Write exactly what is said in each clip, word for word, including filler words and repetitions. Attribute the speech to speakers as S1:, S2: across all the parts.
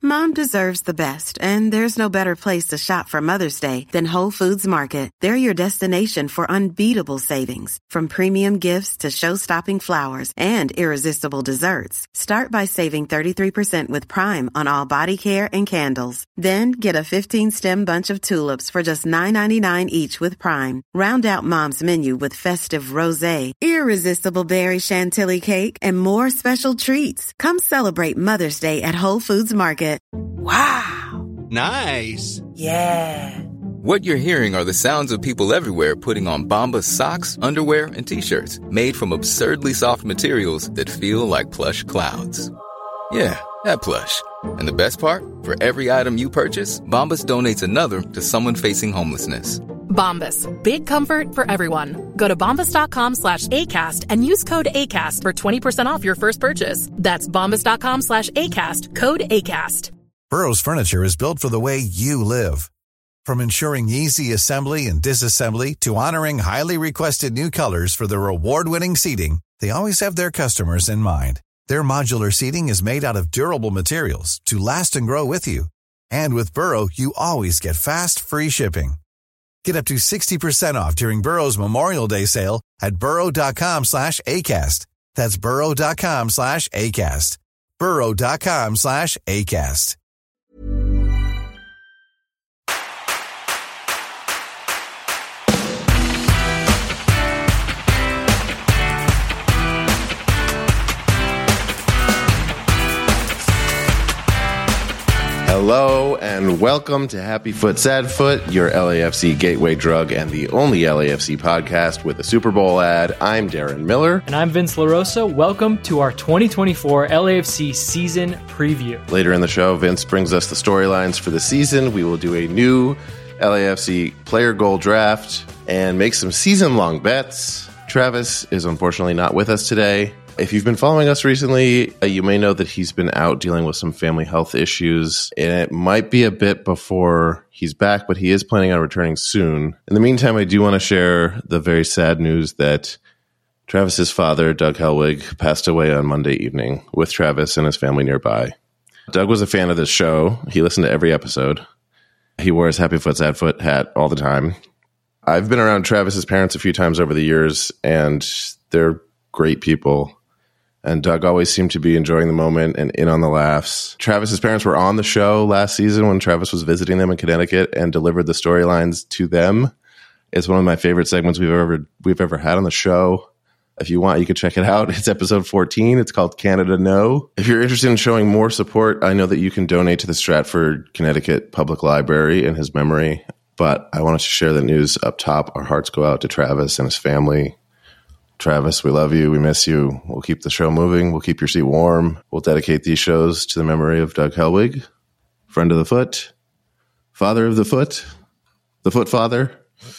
S1: Mom deserves the best, and there's no better place to shop for Mother's Day than Whole Foods Market. They're your destination for unbeatable savings, from premium gifts to show-stopping flowers and irresistible desserts. Start by saving thirty-three percent with Prime on all body care and candles. Then get a fifteen-stem bunch of tulips for just nine ninety-nine each with Prime. Round out Mom's menu with festive rosé, irresistible berry chantilly cake, and more special treats. Come celebrate Mother's Day at Whole Foods Market.
S2: Wow.
S3: Nice.
S2: Yeah.
S4: What you're hearing are the sounds of people everywhere putting on Bombas socks, underwear, and T-shirts made from absurdly soft materials that feel like plush clouds. Yeah, that plush. And the best part? For every item you purchase, Bombas donates another to someone facing homelessness.
S5: Bombas. Big comfort for everyone. Go to bombas.com slash ACAST and use code ACAST for twenty percent off your first purchase. That's bombas.com slash ACAST. Code ACAST.
S6: Burrow's furniture is built for the way you live. From ensuring easy assembly and disassembly to honoring highly requested new colors for their award-winning seating, they always have their customers in mind. Their modular seating is made out of durable materials to last and grow with you. And with Burrow, you always get fast, free shipping. Get up to sixty percent off during Burrow's Memorial Day sale at burrow.com slash ACAST. That's burrow.com slash ACAST. burrow.com slash ACAST.
S7: Hello and welcome to Happy Foot Sad Foot, your L A F C gateway drug and the only L A F C podcast with a Super Bowl ad. I'm Darren Miller.
S8: And I'm Vince LaRosa. Welcome to our twenty twenty-four L A F C season preview.
S7: Later in the show, Vince brings us the storylines for the season. We will do a new L A F C player goal draft and make some season-long bets. Travis is unfortunately not with us today. If you've been following us recently, uh, you may know that he's been out dealing with some family health issues, and it might be a bit before he's back, but he is planning on returning soon. In the meantime, I do want to share the very sad news that Travis's father, Doug Helwig, passed away on Monday evening with Travis and his family nearby. Doug was a fan of this show. He listened to every episode. He wore his Happy Foot Sad Foot hat all the time. I've been around Travis's parents a few times over the years, and they're great people. And Doug always seemed to be enjoying the moment and in on the laughs. Travis's parents were on the show last season when Travis was visiting them in Connecticut and delivered the storylines to them. It's one of my favorite segments we've ever we've ever had on the show. If you want, you can check it out. It's episode fourteen. It's called Canada No. If you're interested in showing more support, I know that you can donate to the Stratford, Connecticut Public Library in his memory. But I wanted to share the news up top. Our hearts go out to Travis and his family. Travis, we love you. We miss you. We'll keep the show moving. We'll keep your seat warm. We'll dedicate these shows to the memory of Doug Helwig, friend of the foot, father of the foot, the foot father.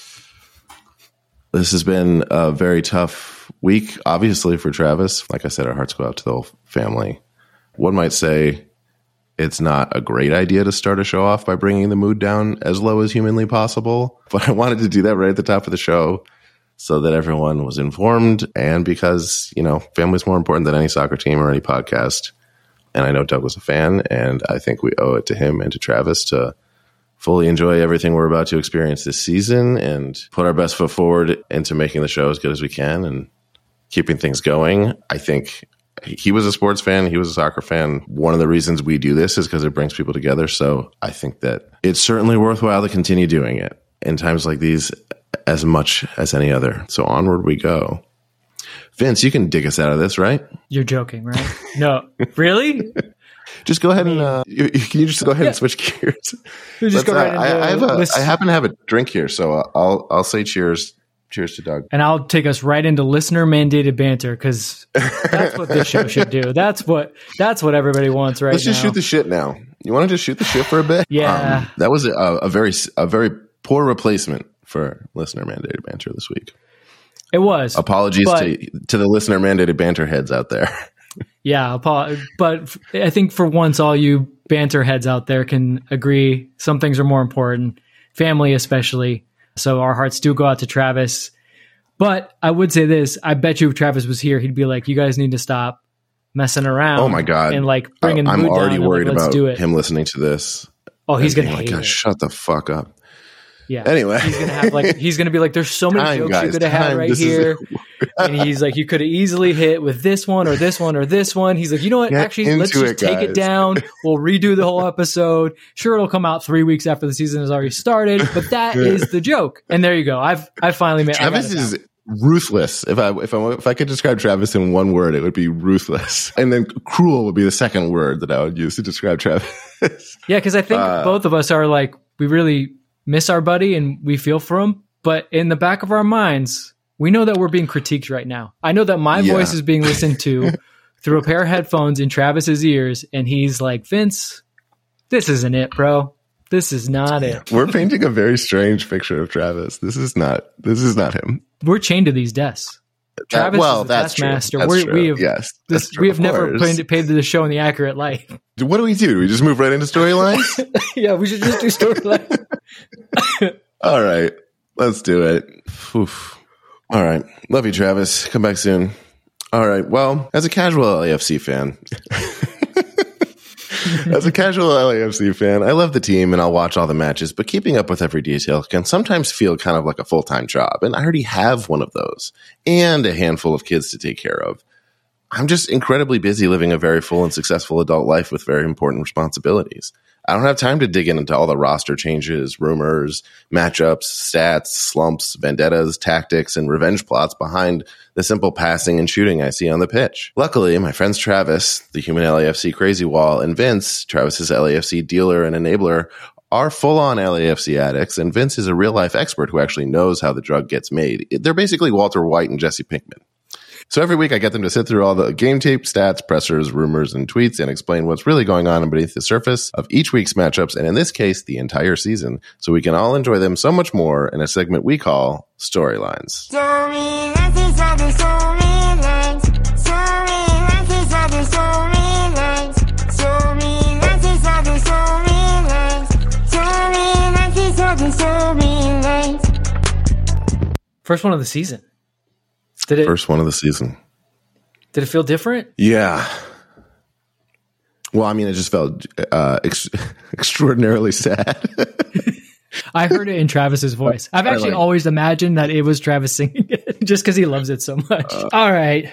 S7: This has been a very tough week, obviously, for Travis. Like I said, our hearts go out to the whole family. One might say it's not a great idea to start a show off by bringing the mood down as low as humanly possible, but I wanted to do that right at the top of the show, so that everyone was informed, and because, you know, family's more important than any soccer team or any podcast. And I know Doug was a fan, and I think we owe it to him and to Travis to fully enjoy everything we're about to experience this season and put our best foot forward into making the show as good as we can and keeping things going. I think he was a sports fan. He was a soccer fan. One of the reasons we do this is because it brings people together. So I think that it's certainly worthwhile to continue doing it in times like these, as much as any other. So onward we go. Vince, you can dig us out of this, right?
S8: You're joking, right? No. Really?
S7: Just go ahead and uh, you, can you just go ahead yeah. and switch gears?
S8: Just go right uh,
S7: I, I, have a,
S8: this...
S7: I happen to have a drink here, so I'll I'll say cheers. Cheers to Doug.
S8: And I'll take us right into listener mandated banter, because that's what this show should do. That's what that's what everybody wants right now.
S7: Let's just
S8: now.
S7: shoot the shit now. You want to just shoot the shit for a bit?
S8: Yeah.
S7: Um, that was a, a very a very poor replacement for listener mandated banter this week.
S8: It was.
S7: Apologies
S8: but,
S7: to to the listener mandated banter heads out there.
S8: Yeah, but I think for once, all you banter heads out there can agree some things are more important, family especially. So our hearts do go out to Travis. But I would say this: I bet you if Travis was here, he'd be like, "You guys need to stop messing around.
S7: Oh my god!
S8: And like bringing.
S7: I'm
S8: mood
S7: already
S8: down
S7: worried
S8: and, like,
S7: about
S8: do it.
S7: him listening to this.
S8: Oh, he's gonna
S7: like,
S8: hate
S7: gosh,
S8: it.
S7: shut the fuck up.
S8: Yeah.
S7: Anyway,
S8: he's gonna have like he's gonna be like, "There's so many
S7: Time,
S8: jokes
S7: guys,
S8: you could have had
S7: time.
S8: right
S7: This is
S8: here," and he's like, "You could have easily hit with this one or this one or this one." He's like, "You know what?
S7: Get
S8: Actually, let's just
S7: into it,
S8: take it
S7: guys."
S8: down. We'll redo the whole episode. Sure, it'll come out three weeks after the season has already started, but that is the joke." And there you go. I've I finally made.
S7: Travis is ruthless. If I if I if I could describe Travis in one word, it would be ruthless, and then cruel would be the second word that I would use to describe Travis.
S8: Yeah, because I think
S7: Uh,
S8: both of us are like, we really miss our buddy and we feel for him, but in the back of our minds, we know that we're being critiqued right now. I know that my
S7: Yeah.
S8: voice is being listened to through a pair of headphones in Travis's ears, and he's like, "Vince, this isn't it, bro. This is not it.
S7: We're painting a very strange picture of Travis. This is not. This is not him.
S8: We're chained to these desks." Travis
S7: well,
S8: is the
S7: that's true.
S8: taskmaster.
S7: That's
S8: We're,
S7: true.
S8: We have,
S7: yes,
S8: this,
S7: that's true,
S8: we have
S7: of
S8: never
S7: course.
S8: painted, painted the show in the accurate light.
S7: What do we do? Do we just move right into storylines?
S8: Yeah, we should just do storyline.
S7: All right, let's do it. Oof. All right, love you, Travis. Come back soon. All right. Well, as a casual L A F C fan, as a casual L A F C fan, I love the team and I'll watch all the matches. But keeping up with every detail can sometimes feel kind of like a full time job, and I already have one of those and a handful of kids to take care of. I'm just incredibly busy living a very full and successful adult life with very important responsibilities. I don't have time to dig into all the roster changes, rumors, matchups, stats, slumps, vendettas, tactics, and revenge plots behind the simple passing and shooting I see on the pitch. Luckily, my friends Travis, the human L A F C crazy wall, and Vince, Travis's L A F C dealer and enabler, are full-on L A F C addicts, and Vince is a real-life expert who actually knows how the drug gets made. They're basically Walter White and Jesse Pinkman. So every week I get them to sit through all the game tape, stats, pressers, rumors, and tweets and explain what's really going on beneath the surface of each week's matchups, and in this case, the entire season, so we can all enjoy them so much more in a segment we call Storylines.
S2: Storylines is all the storylines. Storylines is all the storylines. Storylines is all the storylines. Storylines is all the storylines.
S8: First one of the season. Did it
S7: First one of the season.
S8: Did it feel different?
S7: Yeah. Well, I mean, it just felt uh, ex- extraordinarily sad.
S8: I heard it in Travis's voice. I've actually
S7: like-
S8: always imagined that it was Travis singing it just because he loves it so much. Uh, All right.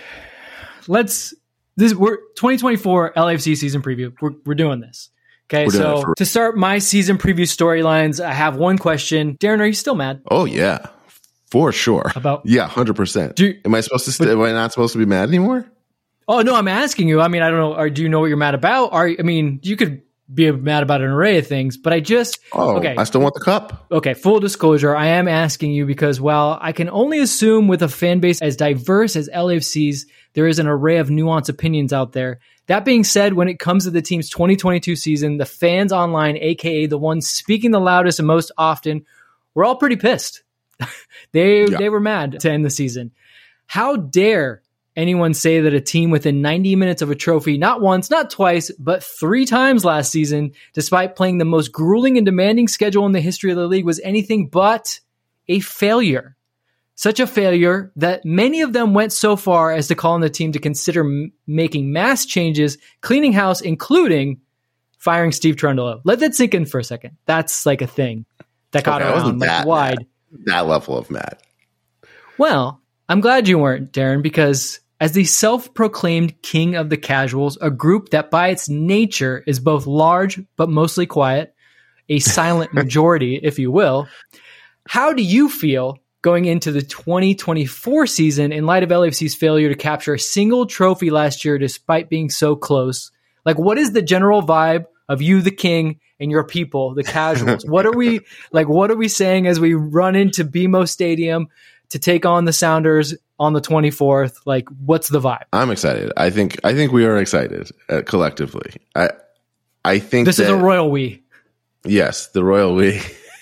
S8: Let's this we're twenty twenty-four L A F C season preview. We're we're doing this. Okay, so for- to start my season preview storylines, I have one question. Darren, are you still mad?
S7: Oh, yeah. For sure.
S8: About
S7: yeah, one hundred percent.
S8: Do,
S7: am I supposed to? St- am I not supposed to be mad anymore?
S8: Oh no, I'm asking you. I mean, I don't know. Or do you know what you're mad about? Are I mean, you could be mad about an array of things, but I just
S7: oh,
S8: okay.
S7: I still want the cup.
S8: Okay, full disclosure, I am asking you because while I can only assume with a fan base as diverse as L A F C's, there is an array of nuanced opinions out there. That being said, when it comes to the team's twenty twenty-two season, the fans online, aka the ones speaking the loudest and most often, we're all pretty pissed. they yeah. they were mad to end the season. How dare anyone say that a team within ninety minutes of a trophy, not once, not twice, but three times last season, despite playing the most grueling and demanding schedule in the history of the league, was anything but a failure? Such a failure that many of them went so far as to call on the team to consider m- making mass changes, cleaning house, including firing Steve Trundle. Let that sink in for a second. That's like a thing that got okay, around like that wide.
S7: Mad. That level of mad.
S8: Well, I'm glad you weren't, Darren, because as the self-proclaimed king of the casuals, a group that by its nature is both large but mostly quiet, a silent majority, if you will, how do you feel going into the twenty twenty-four season in light of L A F C's failure to capture a single trophy last year despite being so close? Like, what is the general vibe of you, the king, and your people, the casuals? What are we like? What are we saying as we run into B M O Stadium to take on the Sounders on the twenty-fourth? Like, what's the vibe?
S7: I'm excited. I think I think we are excited uh, collectively. I I think
S8: this
S7: that,
S8: is a royal we.
S7: Yes, the royal we.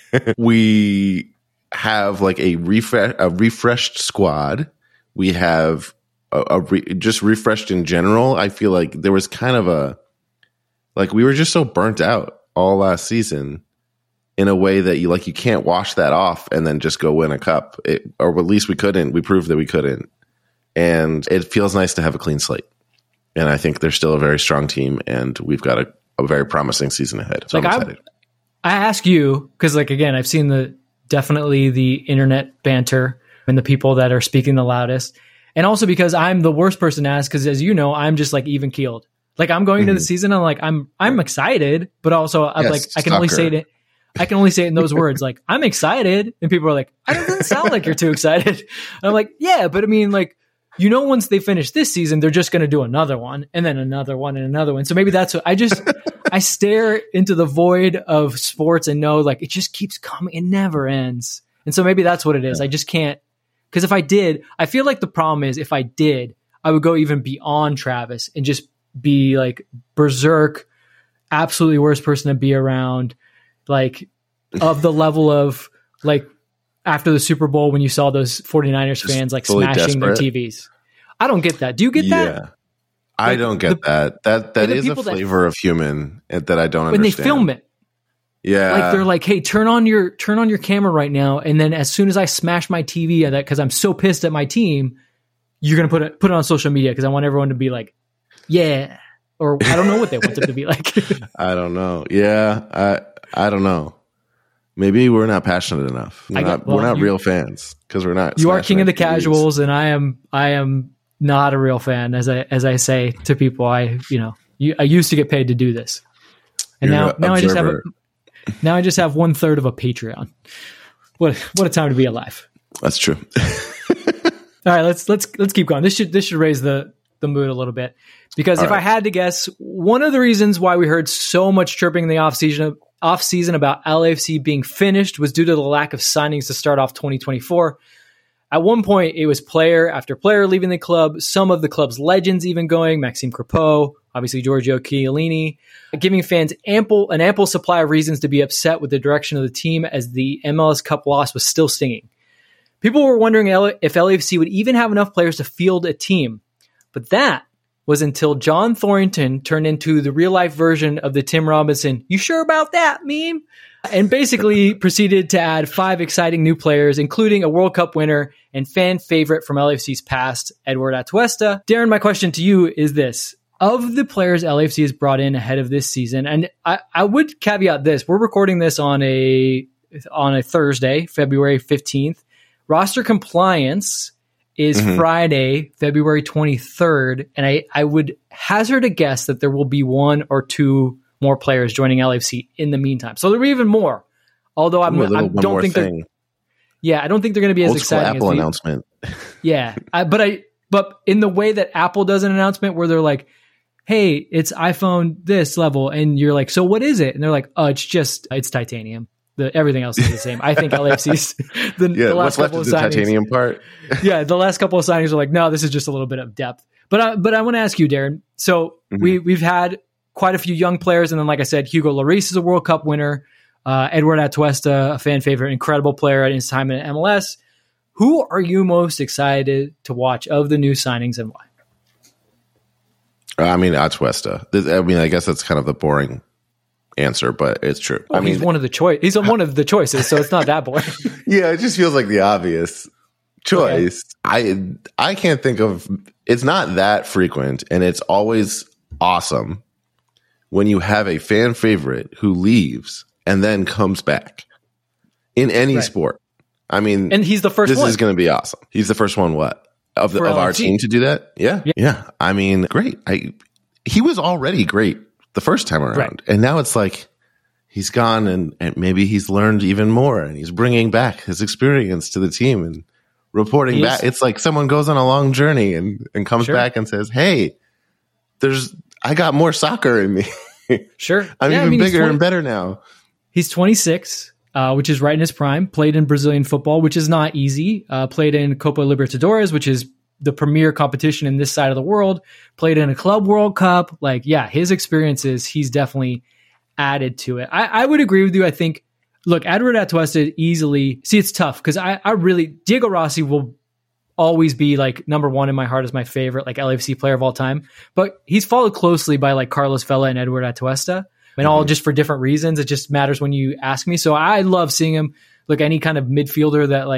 S7: We have like a refresh, a refreshed squad. We have a, a re, just refreshed in general. I feel like there was kind of a like we were just so burnt out all last season in a way that you like you can't wash that off and then just go win a cup. It, or at least we couldn't. We proved that we couldn't. And it feels nice to have a clean slate. And I think they're still a very strong team, and we've got a, a very promising season ahead. So
S8: like
S7: I'm excited.
S8: I, I ask you, because like, again, I've seen the definitely the internet banter and the people that are speaking the loudest. And also because I'm the worst person to ask, because as you know, I'm just like even keeled. Like I'm going mm-hmm. into the season, I'm like, I'm I'm excited, but also I'm
S7: yes,
S8: like, I can only say it. I can only say it in those words. Like, I'm excited. And people are like, I don't doesn't sound like you're too excited. And I'm like, yeah, but I mean, like, you know, once they finish this season, they're just going to do another one and then another one and another one. So maybe that's what I just, I stare into the void of sports and know like it just keeps coming. It never ends. And so maybe that's what it is. I just can't, because if I did, I feel like the problem is if I did, I would go even beyond Travis and just be like berserk, absolutely worst person to be around. Like of the level of like after the Super Bowl when you saw those 49ers
S7: Just
S8: fans like
S7: fully
S8: smashing
S7: desperate.
S8: their T Vs. I don't get that. Do you get
S7: yeah.
S8: that?
S7: I
S8: Like,
S7: don't get
S8: the-
S7: that. That that
S8: the
S7: is a
S8: people that-
S7: flavor of human that I don't
S8: When
S7: understand.
S8: they film it,
S7: Yeah.
S8: like they're like, "Hey, turn on your turn on your camera right now," and then as soon as I smash my T V at that because I'm so pissed at my team, you're gonna put it put it on social media because I want everyone to be like, "Yeah," or I don't know what they want them to be like.
S7: I don't know. Yeah. I I don't know. Maybe we're not passionate enough. We're
S8: I get-
S7: not,
S8: well,
S7: we're not
S8: you-
S7: real fans because we're not.
S8: You are
S7: smashing
S8: king of the
S7: our T Vs.
S8: casuals, and I am I am not a real fan. As I as I say to people, I you know you, I used to get paid to do this, and
S7: You're
S8: now
S7: an
S8: now I just have a,
S7: observer.
S8: now I just have one third of a Patreon. What what a time to be alive!
S7: That's true.
S8: All right, let's let's let's keep going. This should this should raise the the mood a little bit because
S7: All
S8: if
S7: right.
S8: I had to guess, one of the reasons why we heard so much chirping in the offseason off season about L A F C being finished was due to the lack of signings to start off twenty twenty-four. At one point, it was player after player leaving the club, some of the club's legends even going, Maxime Crepeau, obviously Giorgio Chiellini, giving fans ample an ample supply of reasons to be upset with the direction of the team as the M L S Cup loss was still stinging. People were wondering if L A F C would even have enough players to field a team. But that was until John Thornton turned into the real-life version of the Tim Robinson, "You sure about that?" meme, and basically proceeded to add five exciting new players, including a World Cup winner and fan favorite from L A F C's past, Edward Atuesta. Darren, my question to you is this. Of the players L A F C has brought in ahead of this season, and I, I would caveat this, we're recording this on a on a Thursday, February fifteenth. Roster compliance is
S7: Mhm.
S8: Friday, February twenty-third, and I, I would hazard a guess that there will be one or two more players joining L A F C in the meantime. So there'll be even more. Although I'm,
S7: Ooh, a little
S8: I
S7: one
S8: don't
S7: more
S8: think they're
S7: thing.
S8: yeah, I don't think they're going to be as
S7: Old school
S8: exciting
S7: Apple
S8: as the,
S7: announcement.
S8: yeah, I, but I but in the way that Apple does an announcement where they're like, "Hey, it's iPhone this level," and you're like, "So what is it?" And they're like, "Oh, it's just it's titanium. The everything else is the same." I think L A F C's the,
S7: Yeah,
S8: the
S7: what's
S8: last
S7: left
S8: couple
S7: is
S8: of
S7: the
S8: signings.
S7: titanium part.
S8: Yeah, the last couple of signings are like, no, this is just a little bit of depth. But I, but I want to ask you, Darren. So
S7: Mm-hmm.
S8: we we've had quite a few young players, and then like I said, Hugo Lloris is a World Cup winner. Uh, Edward Atuesta, a fan favorite, incredible player at his time in M L S. Who are you most excited to watch of the new signings and why?
S7: I mean, Atuesta. This- I mean, I guess that's kind of the boring answer, but it's true.
S8: Well,
S7: I mean,
S8: he's one of the choice. He's one of the choices, so it's not that boring.
S7: yeah, it just feels like the obvious choice. I I can't think of. It's not that frequent, and it's always awesome when you have a fan favorite who leaves and then comes back in any
S8: Right.
S7: sport. I mean,
S8: And he's the first
S7: this
S8: one.
S7: is going to be awesome. He's the first one. What of the,
S8: For
S7: of our
S8: L A F C.
S7: team to do that? Yeah,
S8: Yeah.
S7: yeah. I mean, great. I he was already great the first time around,
S8: Right.
S7: and now it's like he's gone, and, and maybe he's learned even more, and he's bringing back his experience to the team and reporting
S8: He
S7: back.
S8: is-
S7: It's like someone goes on a long journey and and comes
S8: Sure.
S7: back and says, "Hey, there's I got more soccer in me.
S8: Sure.
S7: I'm
S8: Yeah, I
S7: even
S8: mean, he's
S7: bigger
S8: twenty
S7: and better now."
S8: He's twenty-six, uh, which is right in his prime. Played in Brazilian football, which is not easy. Uh, played in Copa Libertadores, which is the premier competition in this side of the world. Played in a Club World Cup. Like, yeah, his experiences, he's definitely added to it. I, I would agree with you. I think, look, Edward Atuesta easily, see, it's tough because I, I really, Diego Rossi will always be like number one in my heart as my favorite, like L A F C player of all time. But he's followed closely by like Carlos Vela and Edward Atuesta. And all just for different reasons. It just matters when you ask me. So I love seeing him. Look, any kind of midfielder that like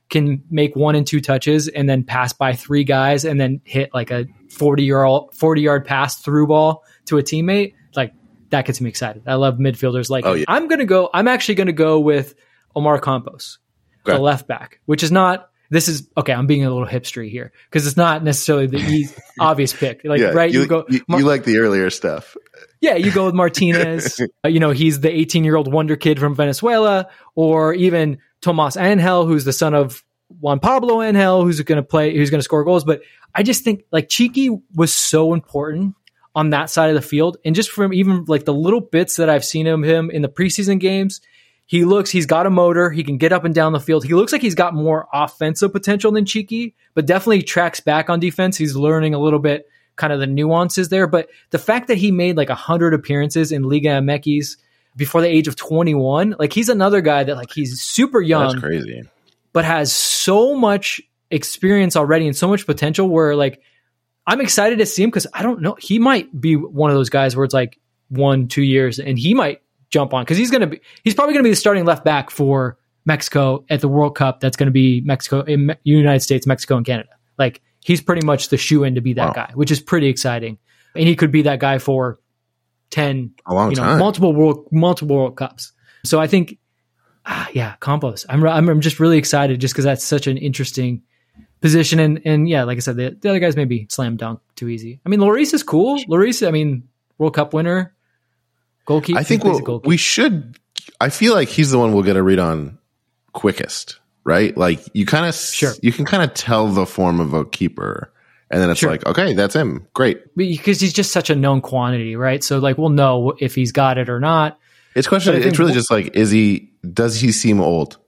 S8: can make one and two touches and then pass by three guys and then hit like a forty yard pass through ball to a teammate, like that gets me excited. I love midfielders like
S7: Oh,
S8: him.
S7: yeah.
S8: I'm going to go, I'm actually going to go with Omar Campos,
S7: Okay.
S8: the left back, which is not, this is, okay, I'm being a little hipstery here because it's not necessarily the easy, obvious pick. Like,
S7: Yeah,
S8: right?
S7: You,
S8: You, go,
S7: you,
S8: Mar-
S7: you like the earlier stuff.
S8: yeah, you go with Martinez. uh, you know, he's the eighteen year old wonder kid from Venezuela, or even Tomas Angel, who's the son of Juan Pablo Angel, who's going to play, who's going to score goals. But I just think like Cheeky was so important on that side of the field. And just from even like the little bits that I've seen of him in the preseason games, he looks, he's got a motor. He can get up and down the field. He looks like he's got more offensive potential than Cheeky, but definitely tracks back on defense. He's learning a little bit kind of the nuances there. But the fact that he made like one hundred appearances in Liga M X before the age of twenty-one, like he's another guy that like he's super young,
S7: That's crazy.
S8: but has so much experience already and so much potential where like I'm excited to see him because I don't know. He might be one of those guys where it's like one, two years and he might jump on because he's going to be, he's probably going to be the starting left back for Mexico at the World Cup. That's going to be Mexico, in United States, Mexico, and Canada. Like he's pretty much the shoe in to be that
S7: Wow.
S8: guy, which is pretty exciting. And he could be that guy for ten,
S7: A long
S8: you know,
S7: time.
S8: multiple world, multiple World Cups. So I think, ah, yeah, Campos. I'm, I'm, I'm just really excited just because that's such an interesting position. And, and yeah, like I said, the, the other guys maybe slam dunk too easy. I mean, Lloris is cool. Lloris, I mean, World Cup winner, goalkeeper.
S7: I think we'll, we should. I feel like he's the one we'll get a read on quickest, right? Like you kind of,
S8: Sure.
S7: you can kind of tell the form of a keeper, and then it's
S8: Sure.
S7: like, okay, that's him. Great.
S8: because he's just such a known quantity, right? So like we'll know if he's got it or not.
S7: It's question.
S8: But I think-
S7: It's really just like, is he? Does he seem old?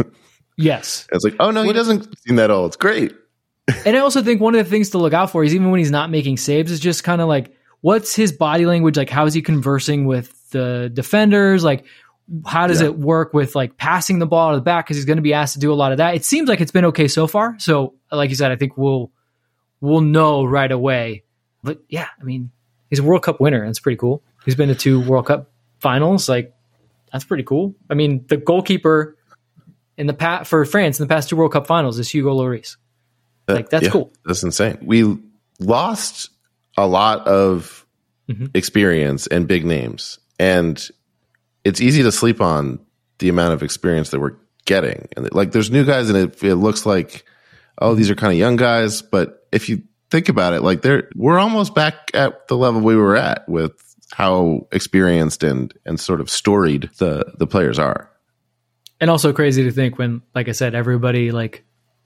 S8: Yes.
S7: It's like, oh no, he doesn't seem that old. Great.
S8: And I also think one of the things to look out for is even when he's not making saves is just kind of like, what's his body language? Like, how is he conversing with the defenders? Like, how does
S7: Yeah.
S8: it work with like passing the ball to the back? Cause he's going to be asked to do a lot of that. It seems like it's been okay so far. So like you said, I think we'll, we'll know right away, but yeah, I mean, he's a World Cup winner. That's pretty cool. He's been to two World Cup finals. Like that's pretty cool. I mean, the goalkeeper in the past for France in the past two World Cup finals is Hugo Lloris. Like that's
S7: Yeah,
S8: cool.
S7: That's insane. We lost a lot of
S8: Mhm.
S7: experience and big names, and it's easy to sleep on the amount of experience that we're getting. And like, there's new guys, and it, it looks like, oh, these are kind of young guys. But if you think about it, like they're we're almost back at the level we were at with how experienced and and sort of storied the the players are.
S8: And also crazy to think when, like I said, everybody like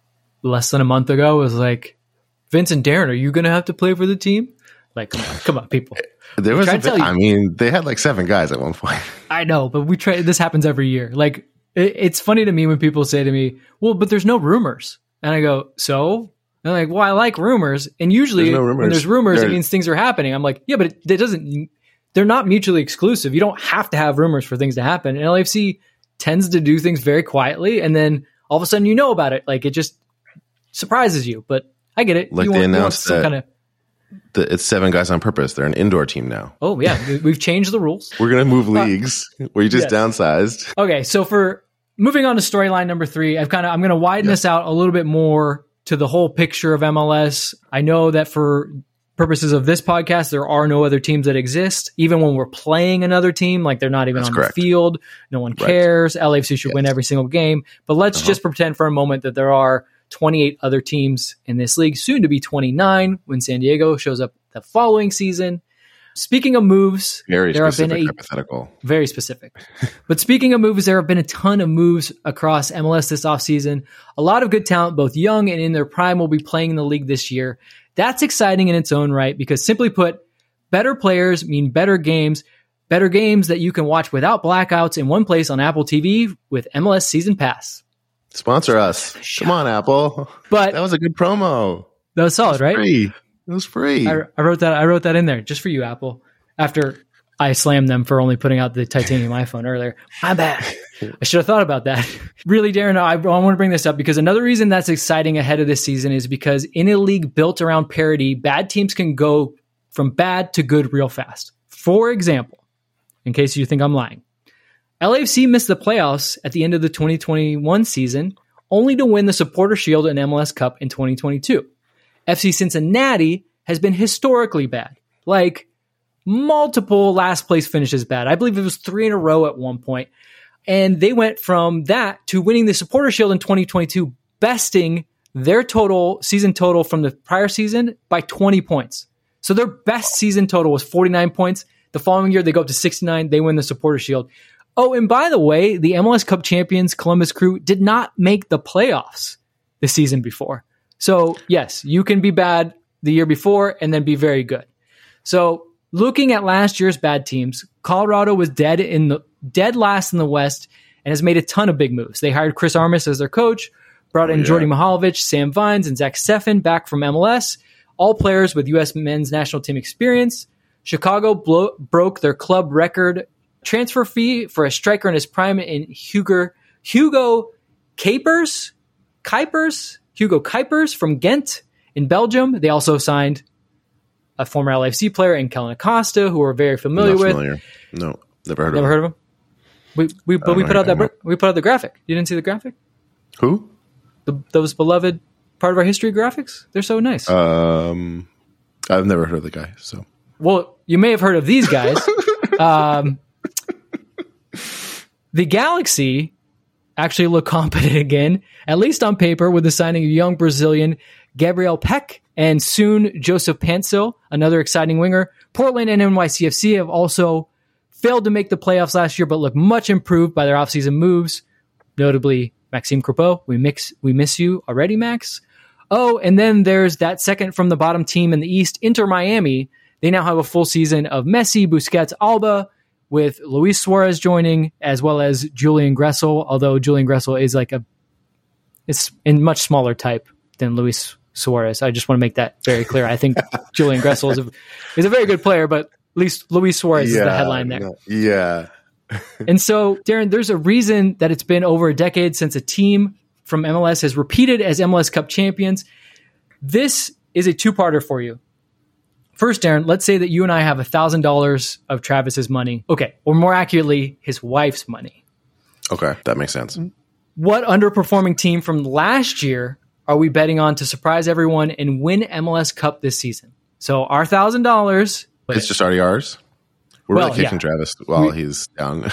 S8: less than a month ago was like, Vince and Darren, are you going to have to play for the team? Like, come on, come on, people.
S7: There was,
S8: try
S7: a
S8: to tell
S7: bit,
S8: you.
S7: I mean, they had like seven guys at one point.
S8: I know, but we try. This happens every year. Like, it, it's funny to me when people say to me, "Well, but there's no rumors," and I go, "So?" And they're like, "Well, I like rumors." And usually,
S7: There's no
S8: when
S7: rumors.
S8: there's rumors,
S7: There-
S8: it means things are happening. I'm like, "Yeah, but it, it doesn't. They're not mutually exclusive. You don't have to have rumors for things to happen." And L A F C tends to do things very quietly, and then all of a sudden, you know about it. Like, it just surprises you. But I get it.
S7: Like
S8: you
S7: they
S8: want, you want
S7: announced
S8: some
S7: that-
S8: kind of.
S7: The, it's seven guys on purpose. They're an indoor team now.
S8: Oh yeah, we- we've changed the rules.
S7: We're gonna move leagues where you just
S8: yes.
S7: downsized.
S8: Okay, so for moving on to storyline number three, I've kind of I'm going to widen this out a little bit more to the whole picture of M L S. I know that for purposes of this podcast, there are no other teams that exist. Even when we're playing another team, like they're not even
S7: That's
S8: on
S7: correct.
S8: the field. No one
S7: Right.
S8: cares. L A F C should win
S7: Yes.
S8: every single game. But let's
S7: Uh-huh.
S8: just pretend for a moment that there are twenty-eight other teams in this league, soon to be twenty-nine when San Diego shows up the following season. Speaking of moves,
S7: Very
S8: there have
S7: specific
S8: been a
S7: hypothetical.
S8: very specific. But speaking of moves, there have been a ton of moves across M L S this offseason. A lot of good talent, both young and in their prime, will be playing in the league this year. That's exciting in its own right because simply put, better players mean better games, better games that you can watch without blackouts in one place on Apple T V with M L S Season Pass.
S7: Sponsor us. Come on, Apple.
S8: But
S7: That was a good promo.
S8: that was solid, right?
S7: Free. It was free.
S8: I, I wrote that. I wrote that in there just for you, Apple. After I slammed them for only putting out the titanium iPhone earlier, my bad. I should have thought about that. Really, Darren, I, I want to bring this up because another reason that's exciting ahead of this season is because in a league built around parity, bad teams can go from bad to good real fast. For example, in case you think I'm lying, L A F C missed the playoffs at the end of the twenty twenty-one season only to win the Supporter Shield and M L S Cup in twenty twenty-two. F C Cincinnati has been historically bad, like multiple last place finishes bad. I believe it was three in a row at one point. And they went from that to winning the Supporter Shield in twenty twenty-two, besting their total season total from the prior season by twenty points. So their best season total was forty-nine points. The following year, they go up to sixty-nine. They win the Supporter Shield. Oh, and by the way, the M L S Cup champions, Columbus Crew, did not make the playoffs the season before. So yes, you can be bad the year before and then be very good. So looking at last year's bad teams, Colorado was dead in the dead last in the West and has made a ton of big moves. They hired Chris Armas as their coach, brought in oh, yeah. Jordy Mihalovich, Sam Vines, and Zach Steffen back from M L S, all players with U S men's national team experience. Chicago blo- broke their club record transfer fee for a striker in his prime in Hugo, Hugo Kuipers, Kuipers, Hugo Kuipers from Ghent in Belgium. They also signed a former L A F C player in Kellen Acosta, who we're very familiar
S7: Not
S8: with.
S7: Familiar. No, never heard
S8: never
S7: of him.
S8: heard of him. We we but we put out that we put out the graphic. You didn't see the graphic?
S7: Who?
S8: The, those beloved part of our history graphics. They're so nice.
S7: Um, I've never heard of the guy. So,
S8: well, you may have heard of these guys. um, the Galaxy actually look competent again, at least on paper, with the signing of young Brazilian Gabriel Peck and soon Joseph Pansil, another exciting winger. Portland and N Y C F C have also failed to make the playoffs last year, but look much improved by their offseason moves, notably Maxime Crepeau. We mix, we miss you already, Max. Oh, and then there's that second from the bottom team in the East, Inter Miami. They now have a full season of Messi, Busquets, Alba, with Luis Suarez joining, as well as Julian Gressel, although Julian Gressel is like a, it's in much smaller type than Luis Suarez. I just want to make that very clear. I think Julian Gressel is a, is a very good player, but at least Luis Suarez
S7: yeah,
S8: is the headline there.
S7: No, yeah.
S8: And so, Darren, there's a reason that it's been over a decade since a team from M L S has repeated as M L S Cup champions. This is a two-parter for you. First, Darren, let's say that you and I have one thousand dollars of Travis's money. Okay, or more accurately, his wife's money.
S7: Okay, that makes sense.
S8: What underperforming team from last year are we betting on to surprise everyone and win M L S Cup this season? So our one thousand dollars...
S7: It's just already ours? We're
S8: well,
S7: really kicking
S8: yeah.
S7: Travis while
S8: we,
S7: he's down.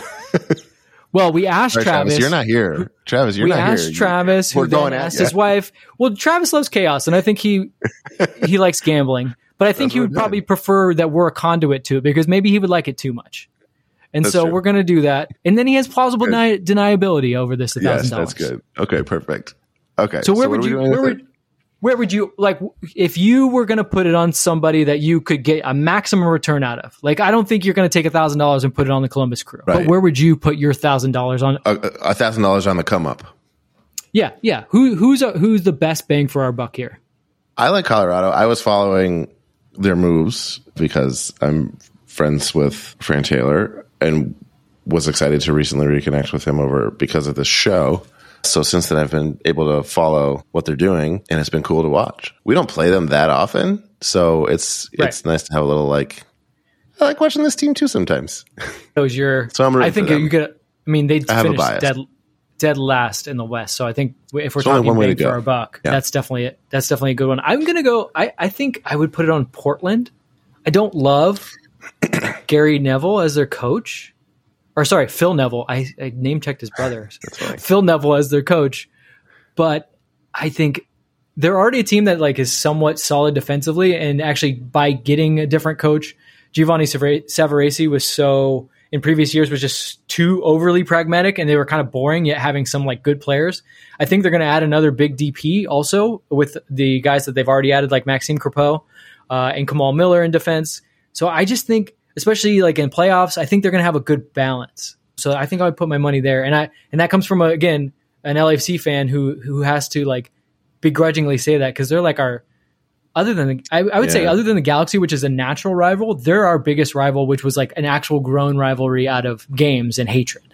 S8: Well, we asked
S7: Sorry,
S8: Travis,
S7: Travis. You're not here. Travis, you're
S8: we
S7: not here.
S8: We asked Travis, who
S7: We're
S8: then
S7: going
S8: asked
S7: at,
S8: his
S7: yeah.
S8: wife. Well, Travis loves chaos, and I think he he likes gambling. But I think
S7: That's
S8: he
S7: what
S8: would
S7: we're
S8: probably
S7: doing.
S8: prefer that we're a conduit to it, because maybe he would like it too much. And
S7: That's
S8: so
S7: true.
S8: we're going to do that. And then he has plausible deni- deniability over this one thousand
S7: Yes,
S8: dollars.
S7: that's good. Okay, perfect. Okay.
S8: So where
S7: what
S8: would
S7: are we
S8: you
S7: doing
S8: where
S7: with
S8: would
S7: it?
S8: where would you like if you were going to put it on somebody that you could get a maximum return out of? Like, I don't think you're going to take a thousand dollars and put it on the Columbus Crew.
S7: Right.
S8: But where would you put your thousand dollars on?
S7: A a thousand dollars on the come up.
S8: Yeah, yeah. Who who's a, who's the best bang for our buck here?
S7: I like Colorado. I was following their moves because I'm friends with Fran Taylor and was excited to recently reconnect with him over because of this show. So since then, I've been able to follow what they're doing, and it's been cool to watch. We don't play them that often, so it's
S8: Right.
S7: it's nice to have a little like I like watching this team too sometimes.
S8: Those your
S7: So I'm rooting
S8: I think
S7: for them.
S8: you could. I mean, they
S7: I have a
S8: finished
S7: bias.
S8: dead dead last in the West. So I think if we're
S7: There's only
S8: talking
S7: one way
S8: bang
S7: to
S8: for
S7: go.
S8: our buck,
S7: Yeah.
S8: that's definitely it. That's definitely a good one. I'm gonna go. I I think I would put it on Portland. I don't love Gary Neville as their coach. Or sorry, Phil Neville. I, I name checked his brother. Phil Neville as their coach. But I think they're already a team that like is somewhat solid defensively, and actually by getting a different coach, Giovanni Savar- Savarese was so in previous years was just too overly pragmatic, and they were kind of boring yet having some like good players. I think they're going to add another big D P also with the guys that they've already added, like Maxime Crepeau uh, and Kamal Miller in defense. So I just think, especially like in playoffs, I think they're going to have a good balance. So I think I would put my money there, and I and that comes from a, again an L A F C fan who who has to like begrudgingly say that, because they're like our other than the, I, I would say
S7: Yeah.
S8: other than the Galaxy, which is a natural rival, they're our biggest rival, which was like an actual grown rivalry out of games and hatred.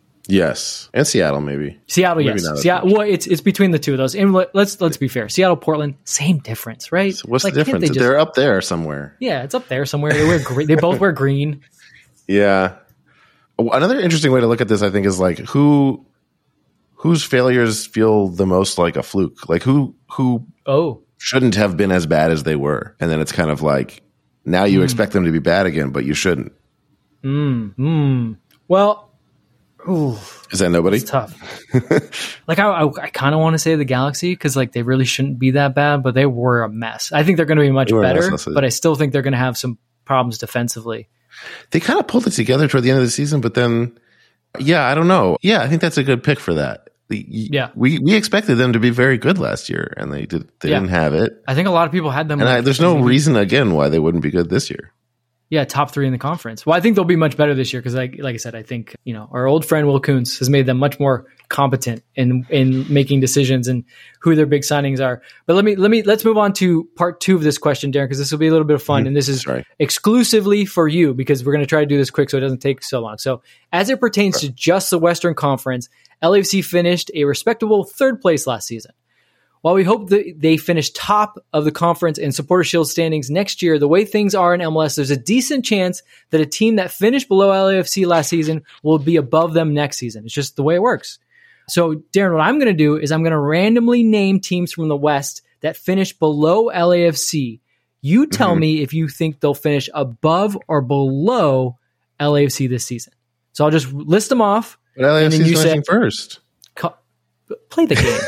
S7: Yes, and Seattle maybe.
S8: Seattle,
S7: Maybe
S8: yes,
S7: not as
S8: Seattle.
S7: much.
S8: Well, it's it's between the two of those. And let- let's let's be fair. Seattle, Portland, same difference, right?
S7: So what's
S8: Like,
S7: the
S8: can't
S7: difference?
S8: They
S7: They
S8: just,
S7: are up there somewhere.
S8: yeah, it's up there somewhere. They wear green. They both wear green.
S7: Yeah. Another interesting way to look at this, I think, is like who whose failures feel the most like a fluke? Like who who
S8: Oh,
S7: shouldn't have been as bad as they were, and then it's kind of like now you mm. expect them to be bad again, but you shouldn't.
S8: Mm. Mm. Well, ooh,
S7: is that nobody?
S8: It's tough. Like I, I, I kind of want to say the Galaxy because like they really shouldn't be that bad, but they were a mess. I think they're going to be much better, but I still think they're going to have some problems defensively.
S7: They kind of pulled it together toward the end of the season, but then, yeah, I don't know. Yeah, I think that's a good pick for that. The,
S8: yeah,
S7: we we expected them to be very good last year, and they did. They yeah. didn't have it.
S8: I think a lot of people had them,
S7: and I, there's no reason again why they wouldn't be good this year.
S8: Yeah, top three in the conference. Well, I think they'll be much better this year because, like, like I said, I think you know our old friend Will Kuntz has made them much more competent in in making decisions and who their big signings are. But let me let me let's move on to part two of this question, Darren, because this will be a little bit of fun, mm-hmm. and this is
S7: Sorry.
S8: exclusively for you because we're going to try to do this quick so it doesn't take so long. So, as it pertains sure. to just the Western Conference, L A F C finished a respectable third place last season. While we hope that they finish top of the conference and Supporter Shield standings next year, the way things are in M L S, there's a decent chance that a team that finished below L A F C last season will be above them next season. It's just the way it works. So, Darren, what I'm going to do is I'm going to randomly name teams from the West that finished below L A F C. You tell mm-hmm. me if you think they'll finish above or below L A F C this season. So I'll just list them off.
S7: But L A F C is finishing first.
S8: Co- play the game.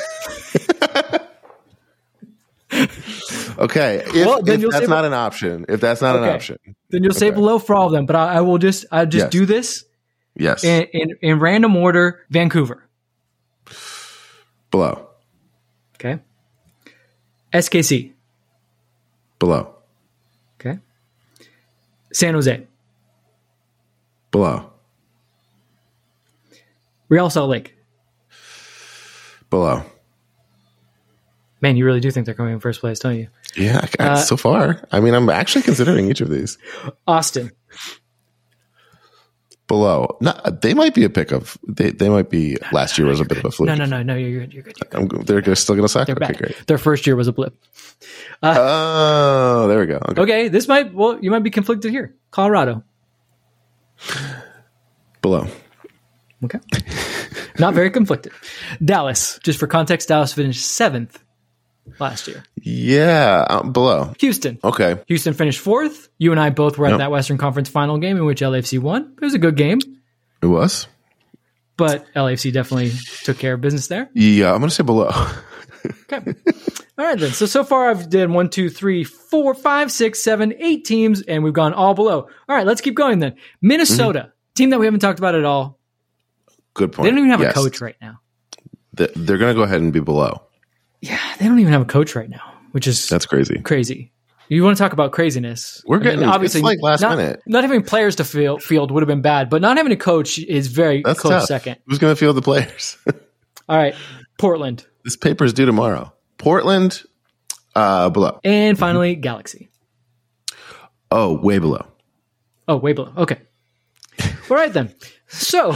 S7: Okay, if, well, if that's not be- an option, if that's not okay. an option,
S8: then you'll say okay. below for all of them. But I, I will just, I just yes. do this.
S7: Yes.
S8: In, in in random order. Vancouver.
S7: Below.
S8: Okay. S K C.
S7: Below.
S8: Okay. San Jose.
S7: Below.
S8: Real Salt Lake.
S7: Below.
S8: Man, you really do think they're coming in first place, don't you?
S7: Yeah, uh, so far. I mean, I'm actually considering each of these.
S8: Austin.
S7: Below. No, they might be a pick of. They they might be. Last year was a bit of a fluke.
S8: No, no, no, no. You're good. You're good. You're good.
S7: I'm, they're still going to suck.
S8: They're
S7: okay,
S8: back.
S7: Great.
S8: Their first year was a blip.
S7: Uh, oh, there we go. Okay.
S8: okay, this might. Well, you might be conflicted here. Colorado.
S7: Below.
S8: Okay. Not very conflicted. Dallas. Just for context, Dallas finished seventh last year.
S7: Yeah, um, below.
S8: Houston.
S7: Okay.
S8: Houston finished fourth. You and I both were at
S7: yep.
S8: that Western Conference final game in which L A F C won. It was a good game.
S7: It was.
S8: But L A F C definitely took care of business there.
S7: Yeah, I'm going to say below.
S8: Okay. All right, then. So, so far I've done one, two, three, four, five, six, seven, eight teams, and we've gone all below. All right, let's keep going then. Minnesota, mm-hmm. team that we haven't talked about at all.
S7: Good point.
S8: They don't even have
S7: yes.
S8: a coach right now.
S7: They're going to go ahead and be below.
S8: Yeah, they don't even have a coach right now, which is
S7: that's crazy.
S8: Crazy. You want to talk about craziness?
S7: We're getting I mean, obviously it's like last
S8: not,
S7: minute.
S8: Not having players to field, field would have been bad, but not having a coach is very
S7: that's
S8: close
S7: tough.
S8: second.
S7: Who's going to field the players?
S8: All right, Portland.
S7: This paper's due tomorrow. Portland, uh, below,
S8: and finally mm-hmm. Galaxy.
S7: Oh, way below.
S8: Oh, way below. Okay. All right then. So.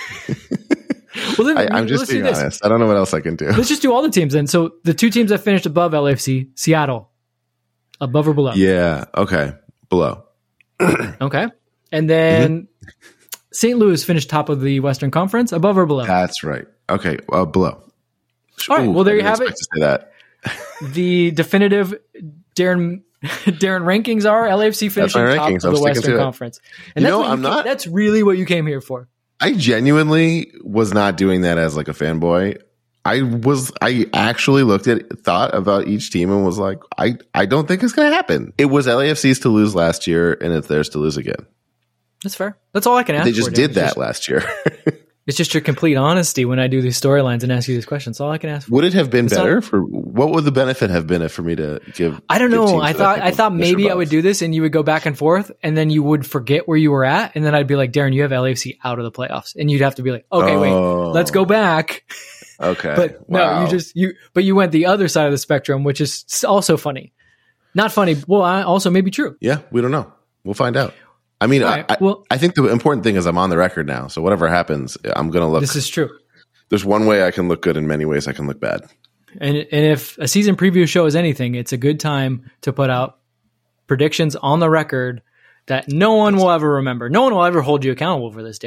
S8: Well, then,
S7: I, I'm just being honest. I don't know what else I can do.
S8: Let's just do all the teams then. So the two teams that finished above L A F C, Seattle, above or below?
S7: Yeah. Okay. Below.
S8: Okay. And then mm-hmm. Saint Louis finished top of the Western Conference, above or below?
S7: That's right. Okay. Uh, below.
S8: All right.
S7: Ooh,
S8: well, there
S7: I
S8: you have it.
S7: To say that.
S8: The definitive Darren Darren rankings are L A F C finishing top
S7: rankings.
S8: of the Western Conference. And
S7: you
S8: that's
S7: know,
S8: what you
S7: I'm
S8: came,
S7: not.
S8: That's really what you came here for.
S7: I genuinely was not doing that as like a fanboy. I was, I actually looked at, thought about each team and was like, I, I don't think it's going to happen. It was L A F C's to lose last year and it's theirs to lose again.
S8: That's fair. That's all I can ask for.
S7: They just
S8: for,
S7: did
S8: it's
S7: that
S8: just,
S7: last year.
S8: It's just your complete honesty when I do these storylines and ask you these questions. That's all I can ask for.
S7: Would it have been
S8: That's
S7: better
S8: all,
S7: for, what would the benefit have been if for me to give?
S8: I don't
S7: give
S8: know. I thought, I thought maybe I would
S7: above?
S8: do this and you would go back and forth and then you would forget where you were at. And then I'd be like, Darren, you have L A F C out of the playoffs. And you'd have to be like, okay,
S7: oh.
S8: wait, let's go back.
S7: Okay.
S8: But
S7: wow.
S8: no, you just, you, but you went the other side of the spectrum, which is also funny. Not funny. Well, I also maybe true.
S7: Yeah. We don't know. We'll find out. I mean,
S8: right,
S7: I,
S8: well,
S7: I think the important thing is I'm on the record now. So whatever happens, I'm going to look.
S8: This is true.
S7: There's one way I can look good and many ways I can look bad.
S8: And and if a season preview show is anything, it's a good time to put out predictions on the record that no one will ever remember. No one will ever hold you accountable for this, Darren.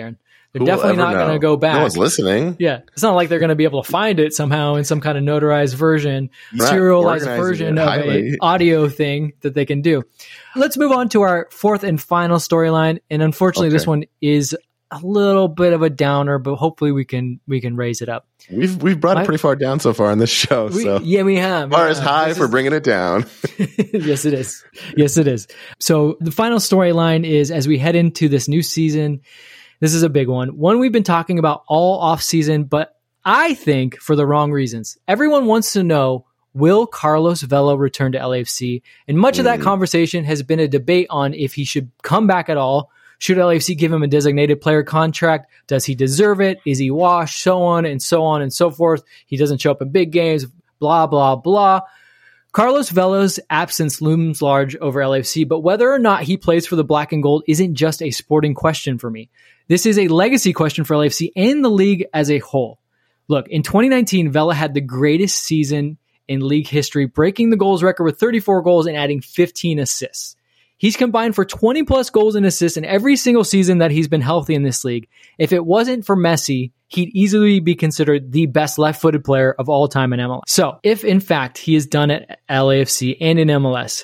S8: They're
S7: Who will
S8: definitely
S7: ever
S8: not going
S7: know?
S8: to go back.
S7: No one's listening.
S8: Yeah, it's not like they're going to be able to find it somehow in some kind of notarized version,
S7: Right.
S8: serialized
S7: Organizing
S8: version
S7: it
S8: of
S7: highly.
S8: a audio thing that they can do. Let's move on to our fourth and final storyline, and unfortunately,
S7: Okay.
S8: this one is a little bit of a downer, but hopefully we can we can raise it up.
S7: We've we've brought
S8: My-
S7: it pretty far down so far in this show.
S8: We,
S7: so
S8: yeah, we have.
S7: bar
S8: yeah.
S7: is high
S8: This
S7: for
S8: is-
S7: bringing it down.
S8: yes, it is. Yes, it is. So the final storyline is as we head into this new season, this is a big one. One we've been talking about all off season, but I think for the wrong reasons. Everyone wants to know, will Carlos Vela return to L A F C? And much of that conversation has been a debate on if he should come back at all. Should L A F C give him a designated player contract? Does he deserve it? Is he washed? So on and so on and so forth. He doesn't show up in big games, blah, blah, blah. Carlos Vela's absence looms large over L A F C, but whether or not he plays for the black and gold isn't just a sporting question for me. This is a legacy question for L A F C and the league as a whole. Look, in twenty nineteen, Vela had the greatest season in league history, breaking the goals record with thirty-four goals and adding fifteen assists. He's combined for twenty plus goals and assists in every single season that he's been healthy in this league. If it wasn't for Messi, he'd easily be considered the best left-footed player of all time in M L S. So, if in fact he is done at L A F C and in M L S,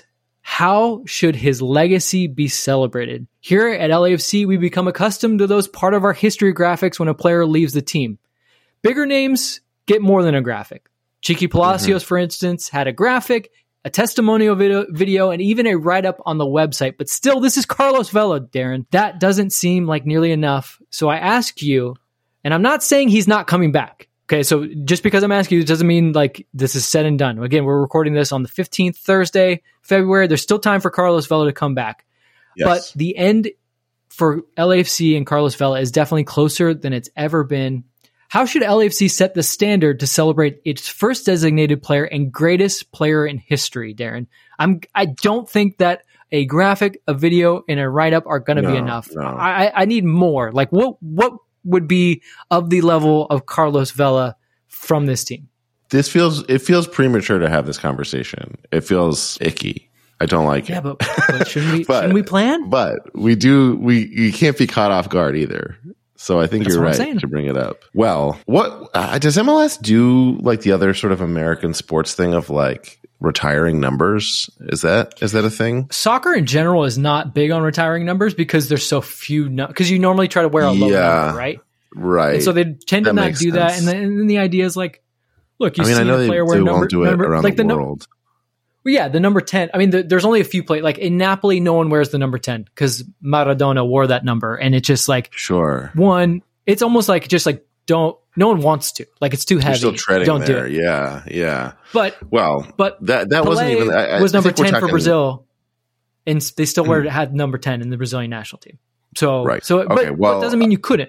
S8: how should his legacy be celebrated? Here at L A F C, we become accustomed to those part of our history graphics when a player leaves the team. Bigger names get more than a graphic. Cheeky Palacios, mm-hmm. for instance, had a graphic, a testimonial video, video, and even a write-up on the website. But still, this is Carlos Vela, Darren. That doesn't seem like nearly enough. So I ask you, and I'm not saying he's not coming back. Okay, so just because I'm asking you, it doesn't mean like this is said and done. Again, we're recording this on the fifteenth, Thursday, February. There's still time for Carlos Vela to come back.
S7: Yes.
S8: But the end for L A F C and Carlos Vela is definitely closer than it's ever been. How should L A F C set the standard to celebrate its first designated player and greatest player in history, Darren? I'm, I don't think that a graphic, a video, and a write-up are going to
S7: No,
S8: be enough.
S7: no.
S8: I, I need more. Like, what what would be of the level of Carlos Vela from this team?
S7: This feels it feels premature to have this conversation. It feels icky. I don't like
S8: Yeah,
S7: it.
S8: but, but shouldn't we
S7: But-
S8: shouldn't we plan?
S7: But we do we you can't be caught off guard either. So I think
S8: That's
S7: you're
S8: what I'm
S7: right
S8: saying.
S7: to bring it up. Well, what uh, does M L S do? Like the other sort of American sports thing of like retiring numbers? Is that is that a thing?
S8: Soccer in general is not big on retiring numbers because there's so few. Because you normally try to wear a low
S7: Yeah.
S8: number, right?
S7: Right.
S8: And so they tend to
S7: That
S8: not
S7: makes
S8: do that.
S7: sense.
S8: And then, and then the idea is like, look, you
S7: I mean,
S8: see
S7: I know
S8: a
S7: they,
S8: player
S7: they
S8: wear number,
S7: won't do it
S8: number
S7: around
S8: like
S7: the
S8: the, num-
S7: world.
S8: well, yeah, the number ten. I mean, the, there's only a few play like in Napoli, no one wears the number ten because Maradona wore that number, and it's just like
S7: Sure.
S8: one. It's almost like just like don't. No one wants to. Like it's too
S7: You're
S8: heavy.
S7: still treading
S8: don't
S7: there.
S8: do it.
S7: Yeah. Yeah.
S8: But
S7: Well,
S8: but
S7: that that wasn't
S8: Pelé
S7: even I, I
S8: was number
S7: think we're
S8: ten for
S7: talking-
S8: Brazil, and s- they still wear had number ten in the Brazilian national team. So
S7: Right.
S8: So
S7: Okay,
S8: but,
S7: well,
S8: but doesn't mean you couldn't.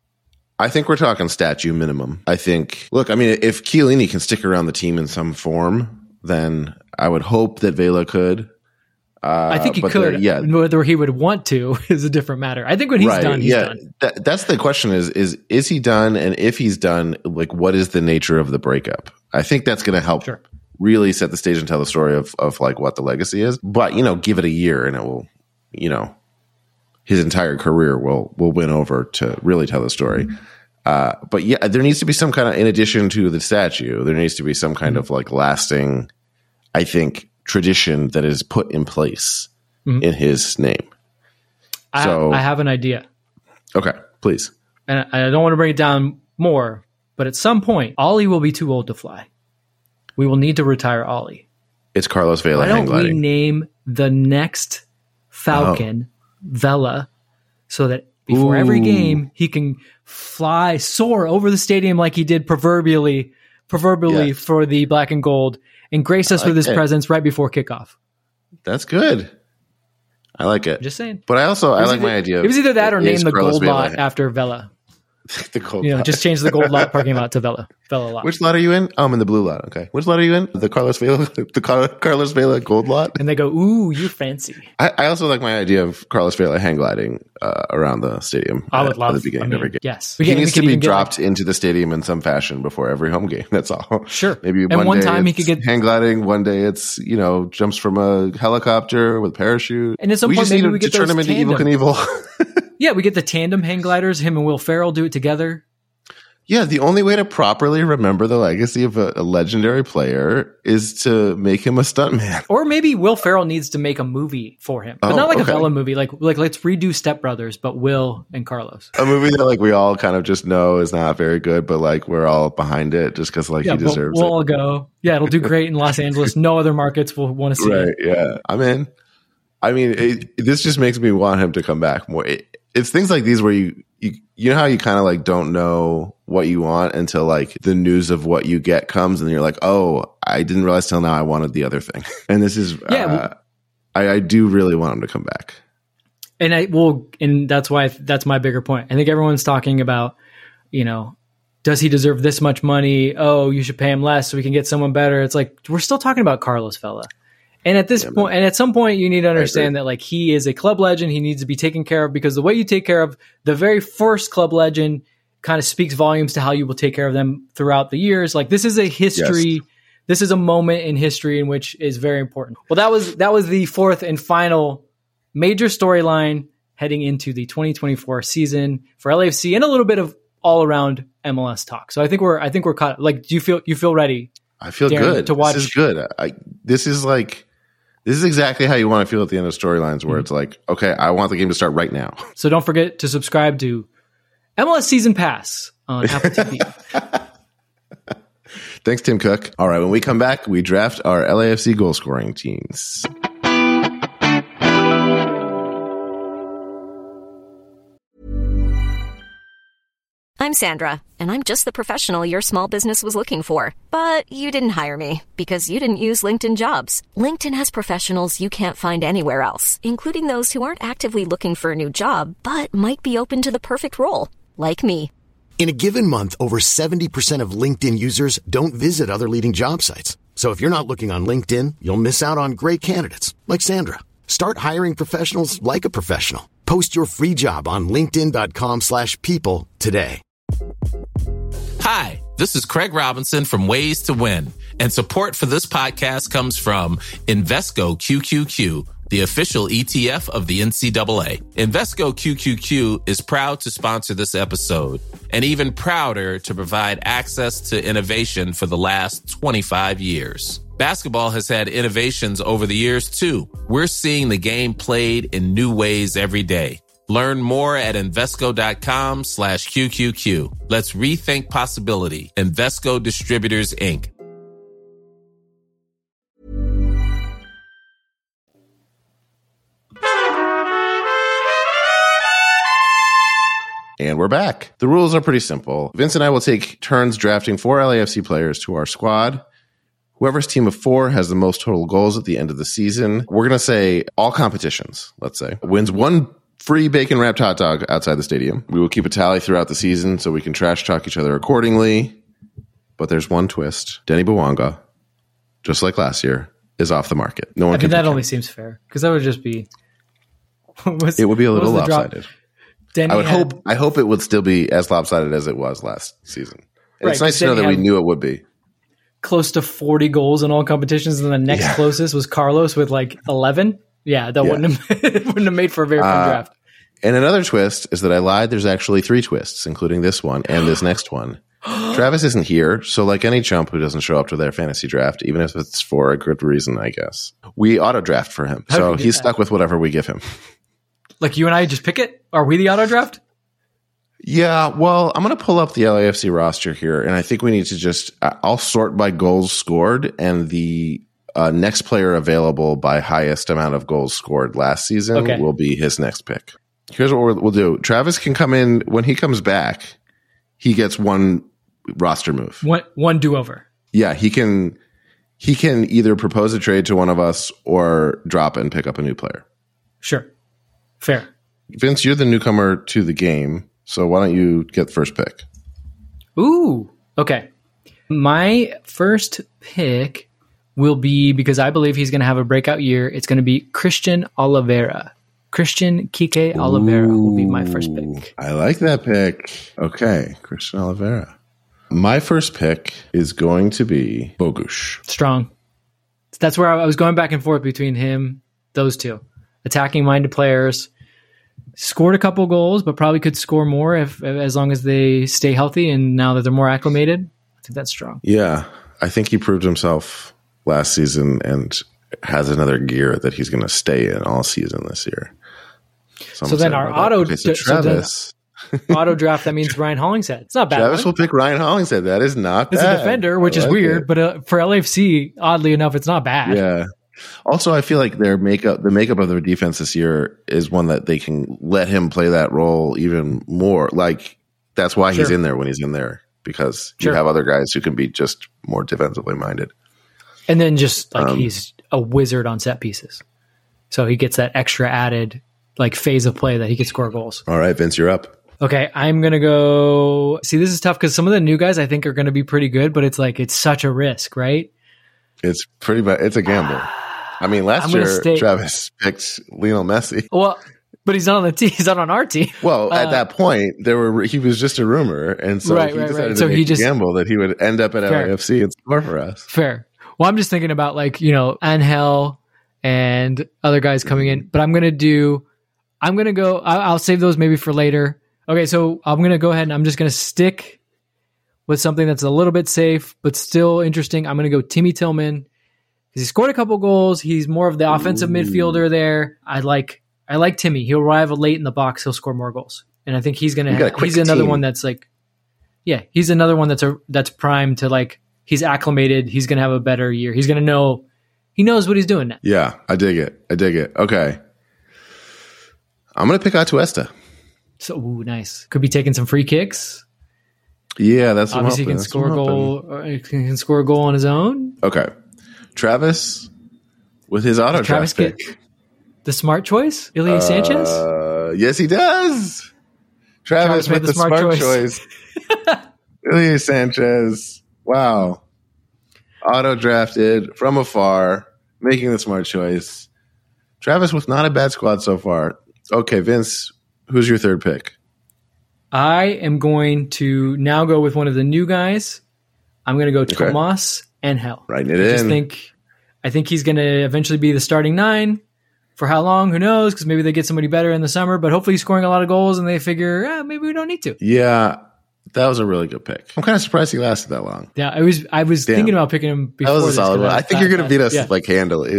S7: I think we're talking statue minimum. I think, look, I mean, if Chiellini can stick around the team in some form, then I would hope that Vela could. Uh,
S8: I think he
S7: but
S8: could.
S7: there- yeah.
S8: Whether he would want to is a different matter. I think when he's
S7: right.
S8: done, he's
S7: yeah.
S8: done.
S7: That, that's the question is, is, is he done? And if he's done, like, what is the nature of the breakup? I think that's going to help
S8: Sure.
S7: really set the stage and tell the story of, of like what the legacy is. But, you know, give it a year and it will, you know, his entire career will, will win over to really tell the story. Uh, but yeah, there needs to be some kind of, in addition to the statue, there needs to be some kind of like lasting, I think, tradition that is put in place
S8: Mhm.
S7: in his name.
S8: I,
S7: So-
S8: I have an idea,
S7: Okay, please.
S8: and I I don't want to bring it down more, but at some point, Ollie will be too old to fly. We will need to retire Ollie.
S7: It's Carlos Vela
S8: Why
S7: hang
S8: don't we
S7: gliding.
S8: name the next Falcon Vela so that before every
S7: Ooh.
S8: game he can fly, soar over the stadium like he did proverbially, proverbially
S7: Yeah.
S8: for the black and gold, and grace us
S7: I
S8: with his
S7: like it.
S8: presence right before kickoff.
S7: That's good. I like it.
S8: Just saying.
S7: But I also I
S8: It was
S7: like
S8: either-
S7: my idea.
S8: It was either that or
S7: is
S8: name the
S7: Carlos
S8: gold
S7: Vela
S8: lot
S7: hang-
S8: after Vela.
S7: the gold
S8: You know,
S7: lot.
S8: just change the gold lot parking lot to Vela. Vela lot.
S7: Which lot are you in? Oh, I'm in the blue lot. Okay. Which lot are you in? The Carlos Vela, the Car- Carlos Vela gold lot.
S8: And they go, ooh, you're fancy.
S7: I, I also like my idea of Carlos Vela hang gliding uh, around the stadium.
S8: I would
S7: at,
S8: love
S7: at the beginning
S8: I mean,
S7: of every game.
S8: Yes.
S7: He
S8: We can-
S7: needs
S8: we
S7: to
S8: can
S7: be
S8: even get,
S7: dropped
S8: like-
S7: into the stadium in some fashion before every home game. That's all.
S8: Sure.
S7: Maybe
S8: And
S7: one,
S8: one
S7: day
S8: time he
S7: it's
S8: could get-
S7: hang gliding. One day it's, you know, jumps from a helicopter with parachute.
S8: And at some
S7: we
S8: point,
S7: just
S8: maybe
S7: need
S8: we
S7: to
S8: get
S7: turn
S8: those
S7: him into Evil
S8: tandem-
S7: Knievel.
S8: Yeah, we get the tandem hang gliders. Him and Will Ferrell do it together.
S7: Yeah, the only way to properly remember the legacy of a, a legendary player is to make him a stuntman.
S8: Or maybe Will Ferrell needs to make a movie for him, but
S7: Oh,
S8: not like
S7: okay.
S8: a Vela movie. Like, like let's redo Step Brothers, but Will and Carlos.
S7: A movie that like we all kind of just know is not very good, but like we're all behind it just because like
S8: Yeah,
S7: he
S8: we'll,
S7: deserves
S8: we'll
S7: it.
S8: all go. Yeah, it'll do great in Los Angeles. No other markets will want to see
S7: Right?
S8: it.
S7: Yeah, I'm in. I mean, it, this just makes me want him to come back more. It, it's things like these where you you you know how you kind of like don't know what you want until like the news of what you get comes, and you're like, oh, I didn't realize till now I wanted the other thing. And this is
S8: Yeah,
S7: uh,
S8: well-
S7: I, I do really want him to come back.
S8: And I will, and that's why that's my bigger point. I think everyone's talking about, you know, does he deserve this much money? Oh, you should pay him less so we can get someone better. It's like we're still talking about Carlos Vela. And at this
S7: Yeah,
S8: point,
S7: man.
S8: and at some point, you need to understand
S7: agree.
S8: that like he is a club legend. He needs to be taken care of because the way you take care of the very first club legend kind of speaks volumes to how you will take care of them throughout the years. Like this is a history.
S7: Yes.
S8: This is a moment in history in which is very important. Well, that was that was the fourth and final major storyline heading into the twenty twenty-four season for L A F C and a little bit of all around M L S talk. So I think we're I think we're caught. Like, do you feel you feel ready?
S7: I feel
S8: Darren,
S7: good
S8: to watch-
S7: This is good. I, this is like this is exactly how you want to feel at the end of storylines, where
S8: Mm-hmm.
S7: it's like, okay, I want the game to start right now.
S8: So don't forget to subscribe to M L S Season Pass on Apple T V.
S7: Thanks, Tim Cook. All right, when we come back, we draft our L A F C goal scoring teams.
S3: I'm Sandra, and I'm just the professional your small business was looking for. But you didn't hire me because you didn't use LinkedIn Jobs. LinkedIn has professionals you can't find anywhere else, including those who aren't actively looking for a new job, but might be open to the perfect role, like me.
S9: In a given month, over seventy percent of LinkedIn users don't visit other leading job sites. So if you're not looking on LinkedIn, you'll miss out on great candidates like Sandra. Start hiring professionals like a professional. Post your free job on linkedin dot com slash people today.
S10: Hi, this is Craig Robinson from Ways to Win, and support for this podcast comes from Invesco Q Q Q, the official E T F of the N C double A. Invesco Q Q Q is proud to sponsor this episode, and even prouder to provide access to innovation for the last twenty-five years. Basketball has had innovations over the years, too. We're seeing the game played in new ways every day. Learn more at Invesco.com slash QQQ. Let's rethink possibility. Invesco Distributors, Incorporated.
S7: And we're back. The rules are pretty simple. Vince and I will take turns drafting four L A F C players to our squad. Whoever's team of four has the most total goals at the end of the season. We're going to say all competitions, let's say, wins one free bacon wrapped hot dog outside the stadium. We will keep a tally throughout the season so we can trash talk each other accordingly. But there's one twist. Denny Bwanga, just like last year, is off the market. No one
S8: I
S7: can
S8: mean, that
S7: pick him.
S8: only seems fair because that would just be. what was-
S7: It would be a
S8: what was
S7: little
S8: the drop?
S7: lopsided.
S8: Denny
S7: I would
S8: had-
S7: hope. I hope it would still be as lopsided as it was last season. And
S8: Right,
S7: it's nice to
S8: Denny
S7: know that we
S8: had-
S7: knew it would be.
S8: close to forty goals in all competitions, and the next
S7: Yeah.
S8: closest was Carlos with like eleven. Yeah, that
S7: Yeah.
S8: wouldn't have wouldn't have made for a very fun
S7: Uh,
S8: draft.
S7: And another twist is that I lied. There's actually three twists, including this one and this next one. Travis isn't here, so like any chump who doesn't show up to their fantasy draft, even if it's for a good reason, I guess, we auto draft for him.
S8: How did
S7: So
S8: we do
S7: he's
S8: that?
S7: stuck with whatever we give him.
S8: Like you and I just pick it. Are we the auto draft?
S7: Yeah, well, I'm going to pull up the L A F C roster here, and I think we need to just uh, I'll sort by goals scored and the uh, next player available by highest amount of goals scored last season
S8: Okay.
S7: will be his next pick. Here's what we'll, we'll do. Travis can come in when he comes back. He gets one roster move.
S8: One one do over.
S7: Yeah, he can he can either propose a trade to one of us or drop and pick up a new player.
S8: Sure, fair.
S7: Vince, you're the newcomer to the game, so why don't you get first pick?
S8: Ooh, okay. My first pick will be, because I believe he's going to have a breakout year, it's going to be Christian Oliveira. Christian Kike Oliveira will be my first pick.
S7: I like that pick. Okay, Christian Oliveira. My first pick is going to be Bogusz.
S8: Strong. That's where I was going back and forth between him, those two. Attacking minded players. scored a couple goals, but probably could score more if as long as they stay healthy. And now that they're more acclimated, I think that's strong.
S7: Yeah, I think he proved himself last season and has another gear that he's going to stay in all season this year.
S8: So, so then our auto
S7: okay, so Travis.
S8: So auto draft, that means Ryan Hollingshead. It's not bad.
S7: Travis one. will pick Ryan Hollingshead. That is not
S8: it's
S7: bad.
S8: It's a defender, which
S7: I
S8: is
S7: like
S8: weird,
S7: it.
S8: but uh, for L A F C, oddly enough, it's not bad.
S7: Yeah. Also, I feel like their makeup, the makeup of their defense this year is one that they can let him play that role even more. Like, that's why
S8: sure.
S7: he's in there when he's in there, because
S8: sure.
S7: you have other guys who can be just more defensively minded.
S8: And then just like
S7: um,
S8: he's a wizard on set pieces. So he gets that extra added like phase of play that he can score goals.
S7: All right, Vince, you're up.
S8: Okay, I'm going to go. See, this is tough because some of the new guys I think are going to be pretty good, but it's like it's such a risk, right?
S7: It's pretty bad. It's a gamble. I mean, last year,
S8: stay-
S7: Travis picked Lionel Messi.
S8: Well, but he's not on the team. He's not on our team.
S7: Well, at
S8: uh,
S7: that point, there were he was just a rumor, and so
S8: right,
S7: he
S8: right,
S7: decided
S8: right.
S7: to
S8: So
S7: make
S8: he
S7: a
S8: just,
S7: gamble that he would end up at
S8: fair.
S7: L A F C and score for us.
S8: Fair. Well, I'm just thinking about like, you know, Angel and other guys coming in, but I'm going to do, I'm going to go, I'll, I'll save those maybe for later. Okay, so I'm going to go ahead and I'm just going to stick with something that's a little bit safe, but still interesting. I'm going to go Timmy Tillman. He scored a couple goals. He's more of the offensive Ooh. midfielder there. I like I like Timmy. He'll arrive late in the box. He'll score more goals, and I think he's gonna. Have, he's another
S7: team.
S8: one that's like, yeah, he's another one that's a that's primed to like. He's acclimated. He's gonna have a better year. He's gonna know. He knows what he's doing now.
S7: Yeah, I dig it. I dig it. Okay, I'm gonna pick Atuesta.
S8: So ooh, nice. Could be taking some free kicks.
S7: Yeah, that's
S8: obviously he can
S7: that's
S8: score a goal. Or he can score a goal on his own.
S7: Okay. Travis with his auto
S8: Travis
S7: draft
S8: get
S7: pick.
S8: The smart choice? Ilya uh, Sanchez?
S7: Yes, he does. Travis, Travis with the, the smart, smart choice. choice. Ilya Sanchez. Wow. Auto drafted from afar, making the smart choice. Travis with not a bad squad so far. Okay, Vince, who's your third pick?
S8: I am going to now go with one of the new guys. I'm going to go okay. Tomas Angel.
S7: Writing it
S8: I
S7: in.
S8: Just think, I think he's going to eventually be the starting nine. For how long? Who knows? Because maybe they get somebody better in the summer, but hopefully he's scoring a lot of goals and they figure, eh, maybe we don't need to.
S7: Yeah, that was a really good pick. I'm kind of surprised he lasted that long.
S8: Yeah, I was I was Damn. thinking about picking him before.
S7: That was a
S8: this
S7: solid one. I think you're going to beat us yeah. like handily.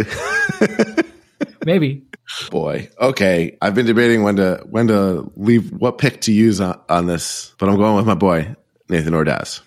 S8: Maybe.
S7: Boy. Okay. I've been debating when to when to leave, what pick to use on, on this, but I'm going with my boy, Nathan Ordaz.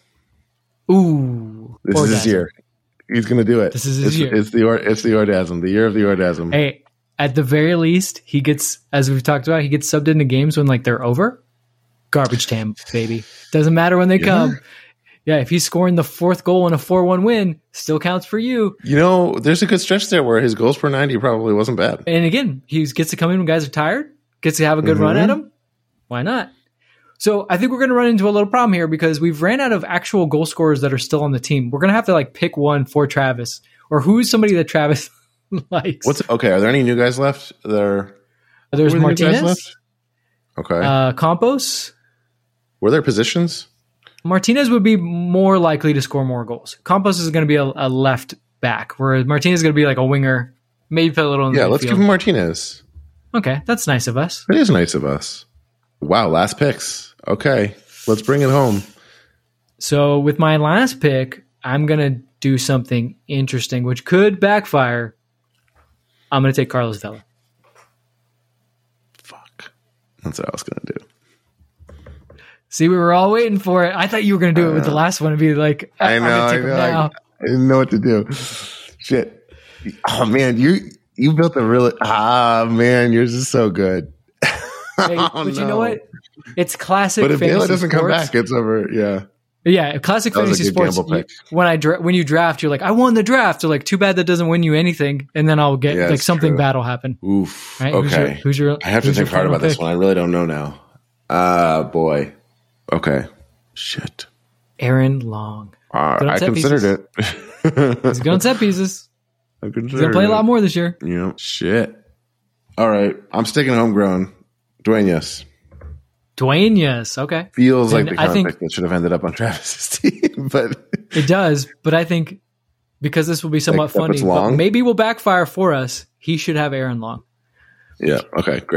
S8: Ooh.
S7: This
S8: Ordaz.
S7: is his year. He's going to do it.
S8: This is his
S7: it's,
S8: year.
S7: It's the, it's the Ordasm, the year of the Ordasm.
S8: Hey, at the very least, he gets, as we've talked about, he gets subbed into games when like they're over. Garbage time, baby. Doesn't matter when they yeah. come. Yeah, if he's scoring the fourth goal in a four one win, still counts for you.
S7: You know, there's a good stretch there where his goals per ninety probably wasn't bad.
S8: And again, he gets to come in when guys are tired, gets to have a good mm-hmm. run at him. Why not? So I think we're going to run into a little problem here because we've ran out of actual goal scorers that are still on the team. We're going to have to like pick one for Travis, or who's somebody that Travis likes.
S7: What's okay? Are there any new guys left? There,
S8: there's Martinez.
S7: Okay.
S8: Uh, Campos.
S7: Were there positions?
S8: Martinez would be more likely to score more goals. Campos is going to be a, a left back, whereas Martinez is going to be like a winger. Maybe play a little in the
S7: Yeah,
S8: midfield.
S7: let's give him Martinez.
S8: Okay, that's nice of us.
S7: It is nice of us. Wow, last picks. Okay, let's bring it home.
S8: So with my last pick, I'm going to do something interesting, which could backfire. I'm going to take Carlos Vela.
S7: Fuck. That's what I was going to do.
S8: See, we were all waiting for it. I thought you were going to do it with the last one and be like,
S7: I know, I know. I, I didn't know what to do. Shit. Oh, man, you you built a really, ah, man, yours is so good.
S8: Hey,
S7: oh,
S8: but
S7: no.
S8: you know what? It's classic
S7: But if
S8: fantasy
S7: Vela doesn't
S8: sports.
S7: come back, it's over, yeah.
S8: Yeah, classic
S7: That was
S8: fantasy
S7: a good
S8: sports.
S7: gamble
S8: You,
S7: pick.
S8: when I dra- when you draft, you're like, I won the draft. So like, too bad that doesn't win you anything, and then I'll get
S7: Yeah,
S8: like
S7: it's
S8: something
S7: true.
S8: bad will happen.
S7: Oof.
S8: Right? Who's your-
S7: Okay.
S8: who's your-
S7: I have to
S8: who's your
S7: think hard
S8: final
S7: about this
S8: pick?
S7: one. I really don't know now. Ah, boy. Okay. Shit.
S8: Aaron Long.
S7: Uh,
S8: Good on
S7: I
S8: set
S7: considered
S8: pieces.
S7: it.
S8: He's good on set pieces.
S7: I
S8: He's
S7: considered
S8: gonna play a
S7: it.
S8: lot more this year.
S7: Yeah. Shit. All right. I'm sticking homegrown. Duenas.
S8: Dwayne, yes, okay.
S7: Feels
S8: And
S7: like the
S8: I
S7: kind
S8: think
S7: of pick that should have ended up on Travis's team, but
S8: it does. But I think because this will be somewhat
S7: Except
S8: funny,
S7: it's
S8: but
S7: Long?
S8: maybe will backfire for us. He should have Aaron Long.
S7: yeah. Okay. Great.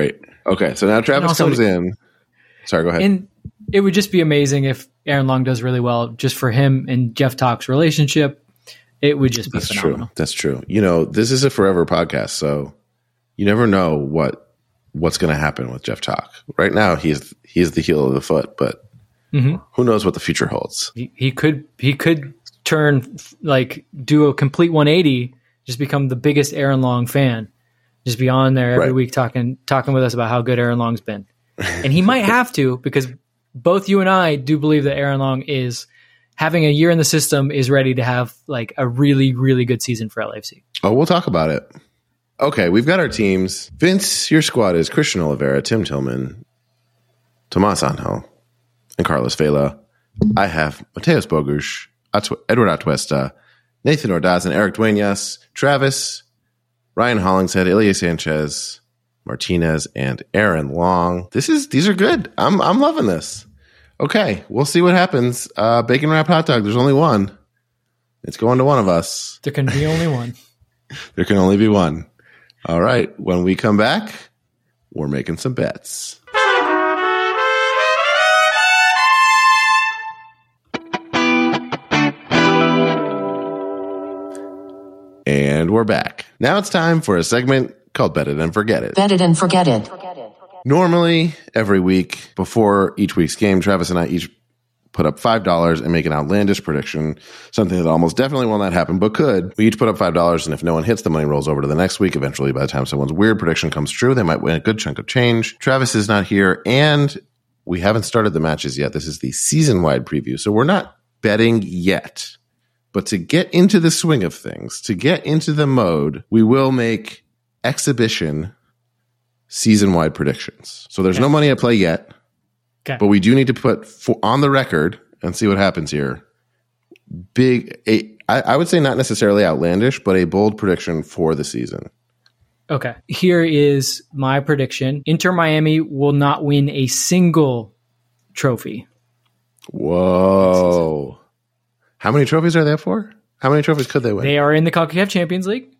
S7: Okay, so now Travis
S8: also,
S7: comes in. Sorry, go ahead.
S8: And it would just be amazing if Aaron Long does really well just for him and Jeff Talk's relationship. It would just be
S7: That's
S8: phenomenal.
S7: true. That's true. You know, this is a forever podcast, so you never know what what's going to happen with Jeff Talk. Right now, he's he's the heel of the foot, but mm-hmm. who knows what the future holds?
S8: He, he could he could turn like do a complete one eighty, just become the biggest Aaron Long fan. Just be on there every
S7: right.
S8: week talking talking with us about how good Aaron Long's been. And he might have to, because both you and I do believe that Aaron Long is having a year in the system, is ready to have like a really, really good season for L A F C.
S7: Oh, we'll talk about it. Okay, we've got our teams. Vince, your squad is Christian Oliveira, Tim Tillman, Tomas Angel, and Carlos Vela. I have Mateus Bogusz, Atu- Edward Atuesta, Nathan Ordaz, and Eric Duenas. Travis, Ryan Hollingshead, Ilya Sanchez, Martinez, and Aaron Long. This is these are good. I'm I'm loving this. Okay, we'll see what happens. Uh, bacon wrapped hot dog. There's only one. It's going to one of us.
S8: There can be only one.
S7: There can only be one. All right. When we come back, we're making some bets. And we're back. Now it's time for a segment called Bet It and Forget It.
S11: Bet it and forget it.
S7: Normally, every week before each week's game, Travis and I each put up five dollars and make an outlandish prediction, something that almost definitely will not happen, but could. We each put up five dollars, and if no one hits, the money rolls over to the next week. Eventually, by the time someone's weird prediction comes true, they might win a good chunk of change. Travis is not here, and we haven't started the matches yet. This is the season-wide preview, so we're not betting yet. But to get into the swing of things, to get into the mode, we will make exhibition season-wide predictions. So there's okay. no money at play yet, okay. but we do need to put for, on the record and see what happens here. Big, a, I, I would say not necessarily outlandish, but a bold prediction for the season.
S8: Okay. Here is my prediction. Inter Miami will not win a single trophy.
S7: Whoa. How many trophies are they up for? How many trophies could they win?
S8: They are in the CONCACAF Champions League.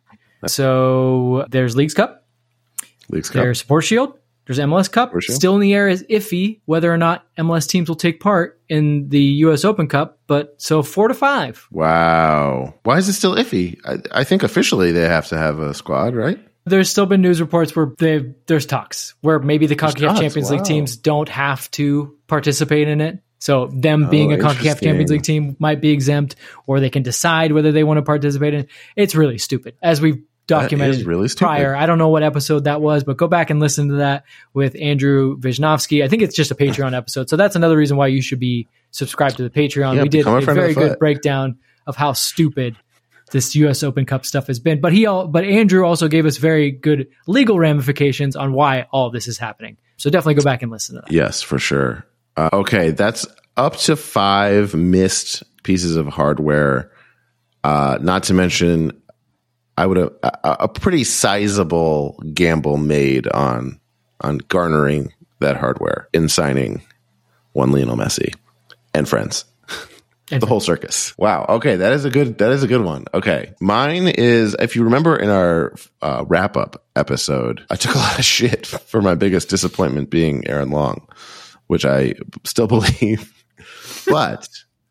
S8: So there's Leagues Cup.
S7: Leagues Cup.
S8: There's Support Shield. There's M L S Cup. Still in the air is iffy whether or not M L S teams will take part in the U S Open Cup, but so four to five.
S7: Wow. Why is it still iffy? I, I think officially they have to have a squad, right?
S8: There's still been news reports where they, there's talks where maybe the CONCACAF Champions wow. League teams don't have to participate in it. So them being
S7: oh,
S8: a CONCACAF Champions League team might be exempt, or they can decide whether they want to participate in it. It's really stupid. As we've documented
S7: really
S8: prior, I don't know what episode that was, but go back and listen to that with Andrew Wisnowski. I think it's just a Patreon episode. So that's another reson why you should be subscribed to the Patreon.
S7: Yeah,
S8: we did a, a very good
S7: foot.
S8: breakdown of how stupid this U S Open Cup stuff has been. But he, all, but Andrew also gave us very good legal ramifications on why all of this is happening. So definitely go back and listen to that.
S7: Yes, for sure. Uh, okay, that's up to five missed pieces of hardware. Uh, not to mention, I would have a, a pretty sizable gamble made on on garnering that hardware in signing one Lionel Messi and friends. And the whole circus. Wow. Okay, that is a good. That is a good one. Okay, mine is. If you remember in our uh, wrap up episode, I took a lot of shit for my biggest disappointment being Aaron Long, which I still believe. But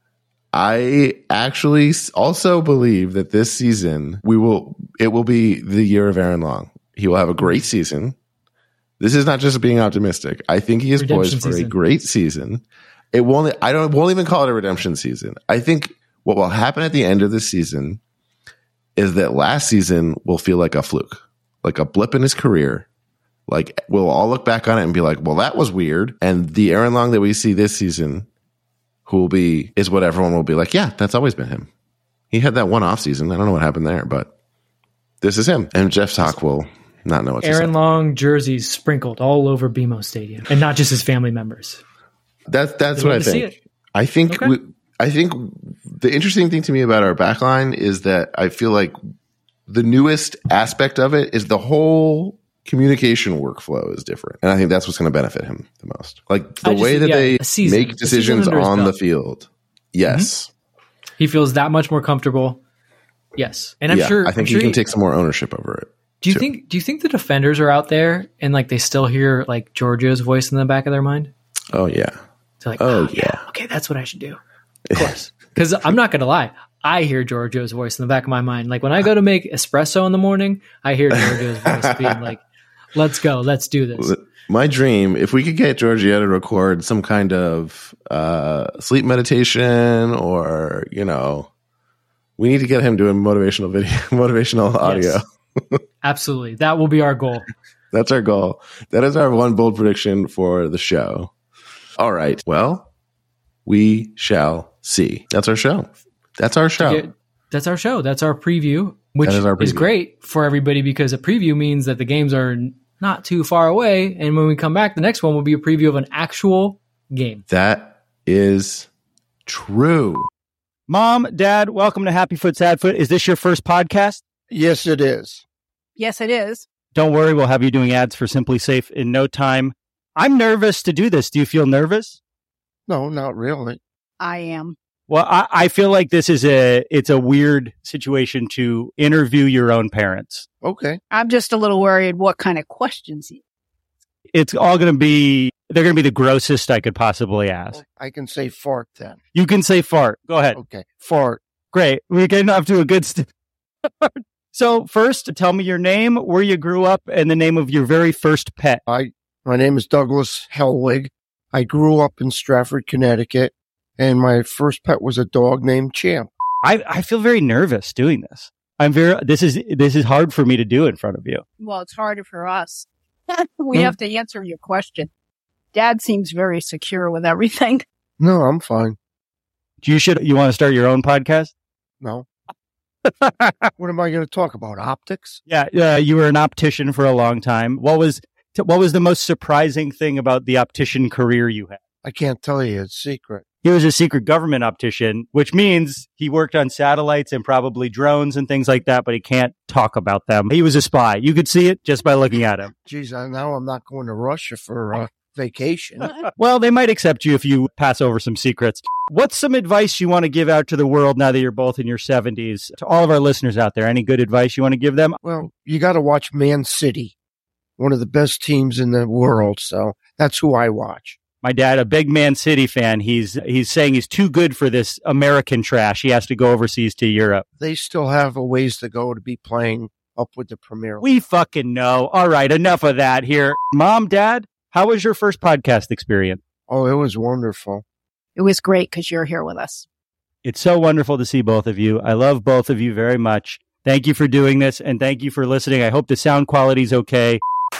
S7: I actually also believe that this season we will. It will be the year of Aaron Long. He will have a great season. This is not just being optimistic. I think he is
S8: Redemption
S7: poised for
S8: season.
S7: a great season. It won't. I don't. Won't even call it a redemption season. I think what will happen at the end of the season is that last season will feel like a fluke, like a blip in his career. Like we'll all look back on it and be like, "Well, that was weird." And the Aaron Long that we see this season, who will be, is what everyone will be like. Yeah, that's always been him. He had that one off season. I don't know what happened there, but this is him. And Jeff Talk will not know what
S8: Aaron
S7: to say.
S8: Long jerseys sprinkled all over B M O Stadium, and not just his family members.
S7: That's that's what I think. I think
S8: okay.
S7: we, I think the interesting thing to me about our backline is that I feel like the newest aspect of it is the whole communication workflow is different, and I think that's what's going to benefit him the most. Like the
S8: just,
S7: way that
S8: yeah,
S7: they
S8: season,
S7: make decisions on the
S8: belt.
S7: field. Yes,
S8: mm-hmm. He feels that much more comfortable. Yes, and I'm
S7: yeah,
S8: sure
S7: I think
S8: I'm sure
S7: he can
S8: he,
S7: take some more ownership over it.
S8: Do you
S7: Sure.
S8: think do you think the defenders are out there and like they still hear like Giorgio's voice in the back of their mind?
S7: Oh yeah.
S8: They're like,
S7: Oh,
S8: oh, yeah.
S7: yeah.
S8: Okay, that's what I should do. Of course. Because I'm not going to lie. I hear Giorgio's voice in the back of my mind. Like when I go to make espresso in the morning, I hear Giorgio's voice being like, let's go. Let's do this.
S7: My dream, if we could get Giorgio to record some kind of uh, sleep meditation or, you know, we need to get him doing motivational video, motivational audio.
S8: Yes. Absolutely. That will be our goal.
S7: That's our goal. That is our one bold prediction for the show. All right. Well, we shall see. That's our show. That's our show.
S8: Yeah, that's our show. That's our preview, which
S7: That is our
S8: is
S7: preview.
S8: great for everybody because a preview means that the games are not too far away. And when we come back, the next one will be a preview of an actual game.
S7: That is true.
S11: Mom, Dad, welcome to Happy Foot, Sad Foot. Is this your first podcast?
S12: Yes, it is.
S13: Yes, it is.
S11: Don't worry, we'll have you doing ads for Simply Safe in no time. I'm nervous to do this. Do you feel nervous?
S12: No, not really.
S13: I am.
S11: Well, I, I feel like this is a it's a weird situation to interview your own parents.
S12: Okay.
S13: I'm just a little worried what kind of questions you.
S11: It's all going to be they're going to be the grossest I could possibly ask.
S12: I can say fart then.
S11: You can say fart. Go ahead.
S12: Okay. Fart.
S11: Great. We're getting off to a good start. So first, tell me your name, where you grew up, and the name of your very first pet.
S12: I my name is Douglas Hellwig. I grew up in Stratford, Connecticut, and my first pet was a dog named Champ.
S11: I, I feel very nervous doing this. I'm very this is this is hard for me to do in front of you.
S13: Well, it's harder for us. we
S12: Hmm.
S13: have to answer your question. Dad seems very secure with everything.
S12: No, I'm fine.
S11: You should you want to start your own podcast?
S12: No. What am I going to talk about? Optics?
S11: Yeah, uh, you were an optician for a long time. What was t- what was the most surprising thing about the optician career you had?
S12: I can't tell you. It's secret.
S11: He was a secret government optician, which means he worked on satellites and probably drones and things like that, but he can't talk about them. He was a spy. You could see it just by looking at him.
S12: Geez, I, now I'm not going to Russia for uh, vacation.
S11: Well, they might accept you if you pass over some secrets. What's some advice you want to give out to the world now that you're both in your seventies? To all of our listeners out there, any good advice you want to give them?
S12: Well, you got to watch Man City, one of the best teams in the world. So that's who I watch.
S11: My dad, a big Man City fan, he's he's saying he's too good for this American trash. He has to go overseas to Europe.
S12: They still have a ways to go to be playing up with the Premier League.
S11: We fucking know. All right, enough of that here. Mom, Dad, how was your first podcast experience?
S12: Oh, it was wonderful.
S13: It was great because you're here with us.
S11: It's so wonderful to see both of you. I love both of you very much. Thank you for doing this, and thank you for listening. I hope the sound quality is okay.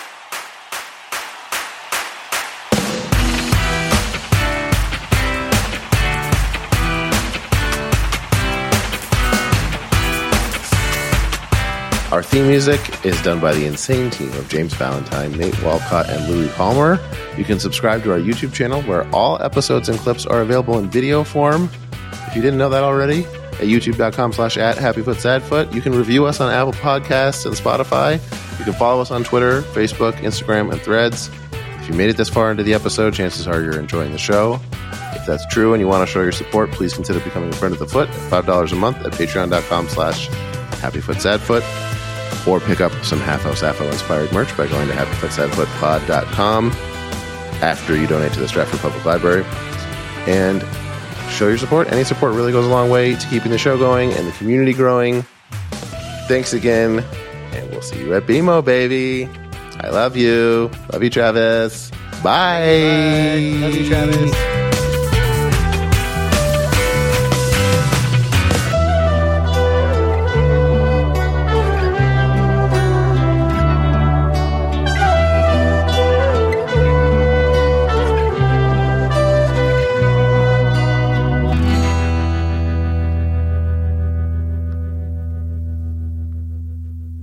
S7: Our theme music is done by the insane team of James Valentine, Nate Walcott, and Louis Palmer. You can subscribe to our YouTube channel where all episodes and clips are available in video form. If you didn't know that already, at youtube.com slash at happyfootsadfoot. You can review us on Apple Podcasts and Spotify. You can follow us on Twitter, Facebook, Instagram, and Threads. If you made it this far into the episode, chances are you're enjoying the show. If that's true and you want to show your support, please consider becoming a friend of the foot at five dollars a month at patreon.com slash happyfootsadfoot. Or pick up some Half-O Sappho inspired merch by going to happyfootsadfootpod dot com after you donate to the Stratford Public Library. And show your support. Any support really goes a long way to keeping the show going and the community growing. Thanks again, and we'll see you at B M O, baby. I love you. Love you, Travis. Bye.
S8: Bye. Love you, Travis.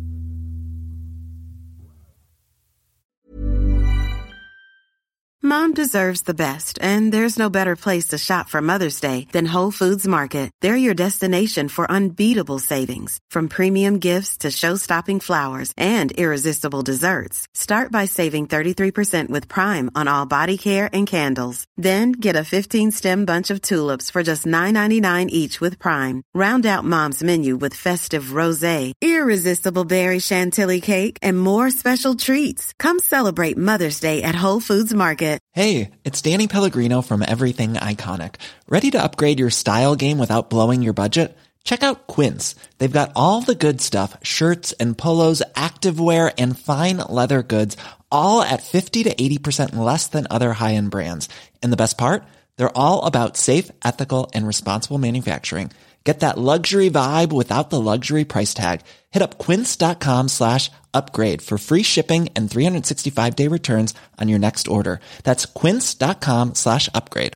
S1: Mom deserves the best, and there's no better place to shop for Mother's Day than Whole Foods Market. They're your destination for unbeatable savings, from premium gifts to show-stopping flowers and irresistible desserts. Start by saving thirty-three percent with Prime on all body care and candles. Then get a fifteen-stem bunch of tulips for just nine ninety-nine each with Prime. Round out Mom's menu with festive rosé, irresistible berry chantilly cake, and more special treats. Come celebrate Mother's Day at Whole Foods Market.
S14: Hey, it's Danny Pellegrino from Everything Iconic. Ready to upgrade your style game without blowing your budget? Check out Quince. They've got all the good stuff, shirts and polos, activewear, and fine leather goods, all at fifty to eighty percent less than other high-end brands. And the best part? They're all about safe, ethical, and responsible manufacturing. Get that luxury vibe without the luxury price tag. Hit up quince.com slash upgrade for free shipping and three sixty-five day returns on your next order. That's quince.com slash upgrade.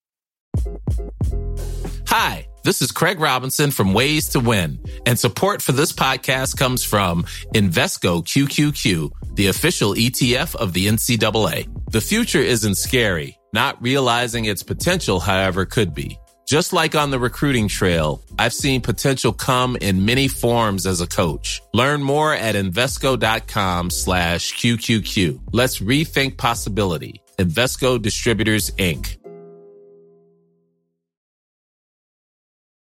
S10: Hi, this is Craig Robinson from Ways to Win, and support for this podcast comes from Invesco Q Q Q, the official E T F of the N C double A. The future isn't scary. Not realizing its potential, however, could be. Just like on the recruiting trail, I've seen potential come in many forms as a coach. Learn more at Invesco.com slash QQQ. Let's rethink possibility. Invesco Distributors, Incorporated.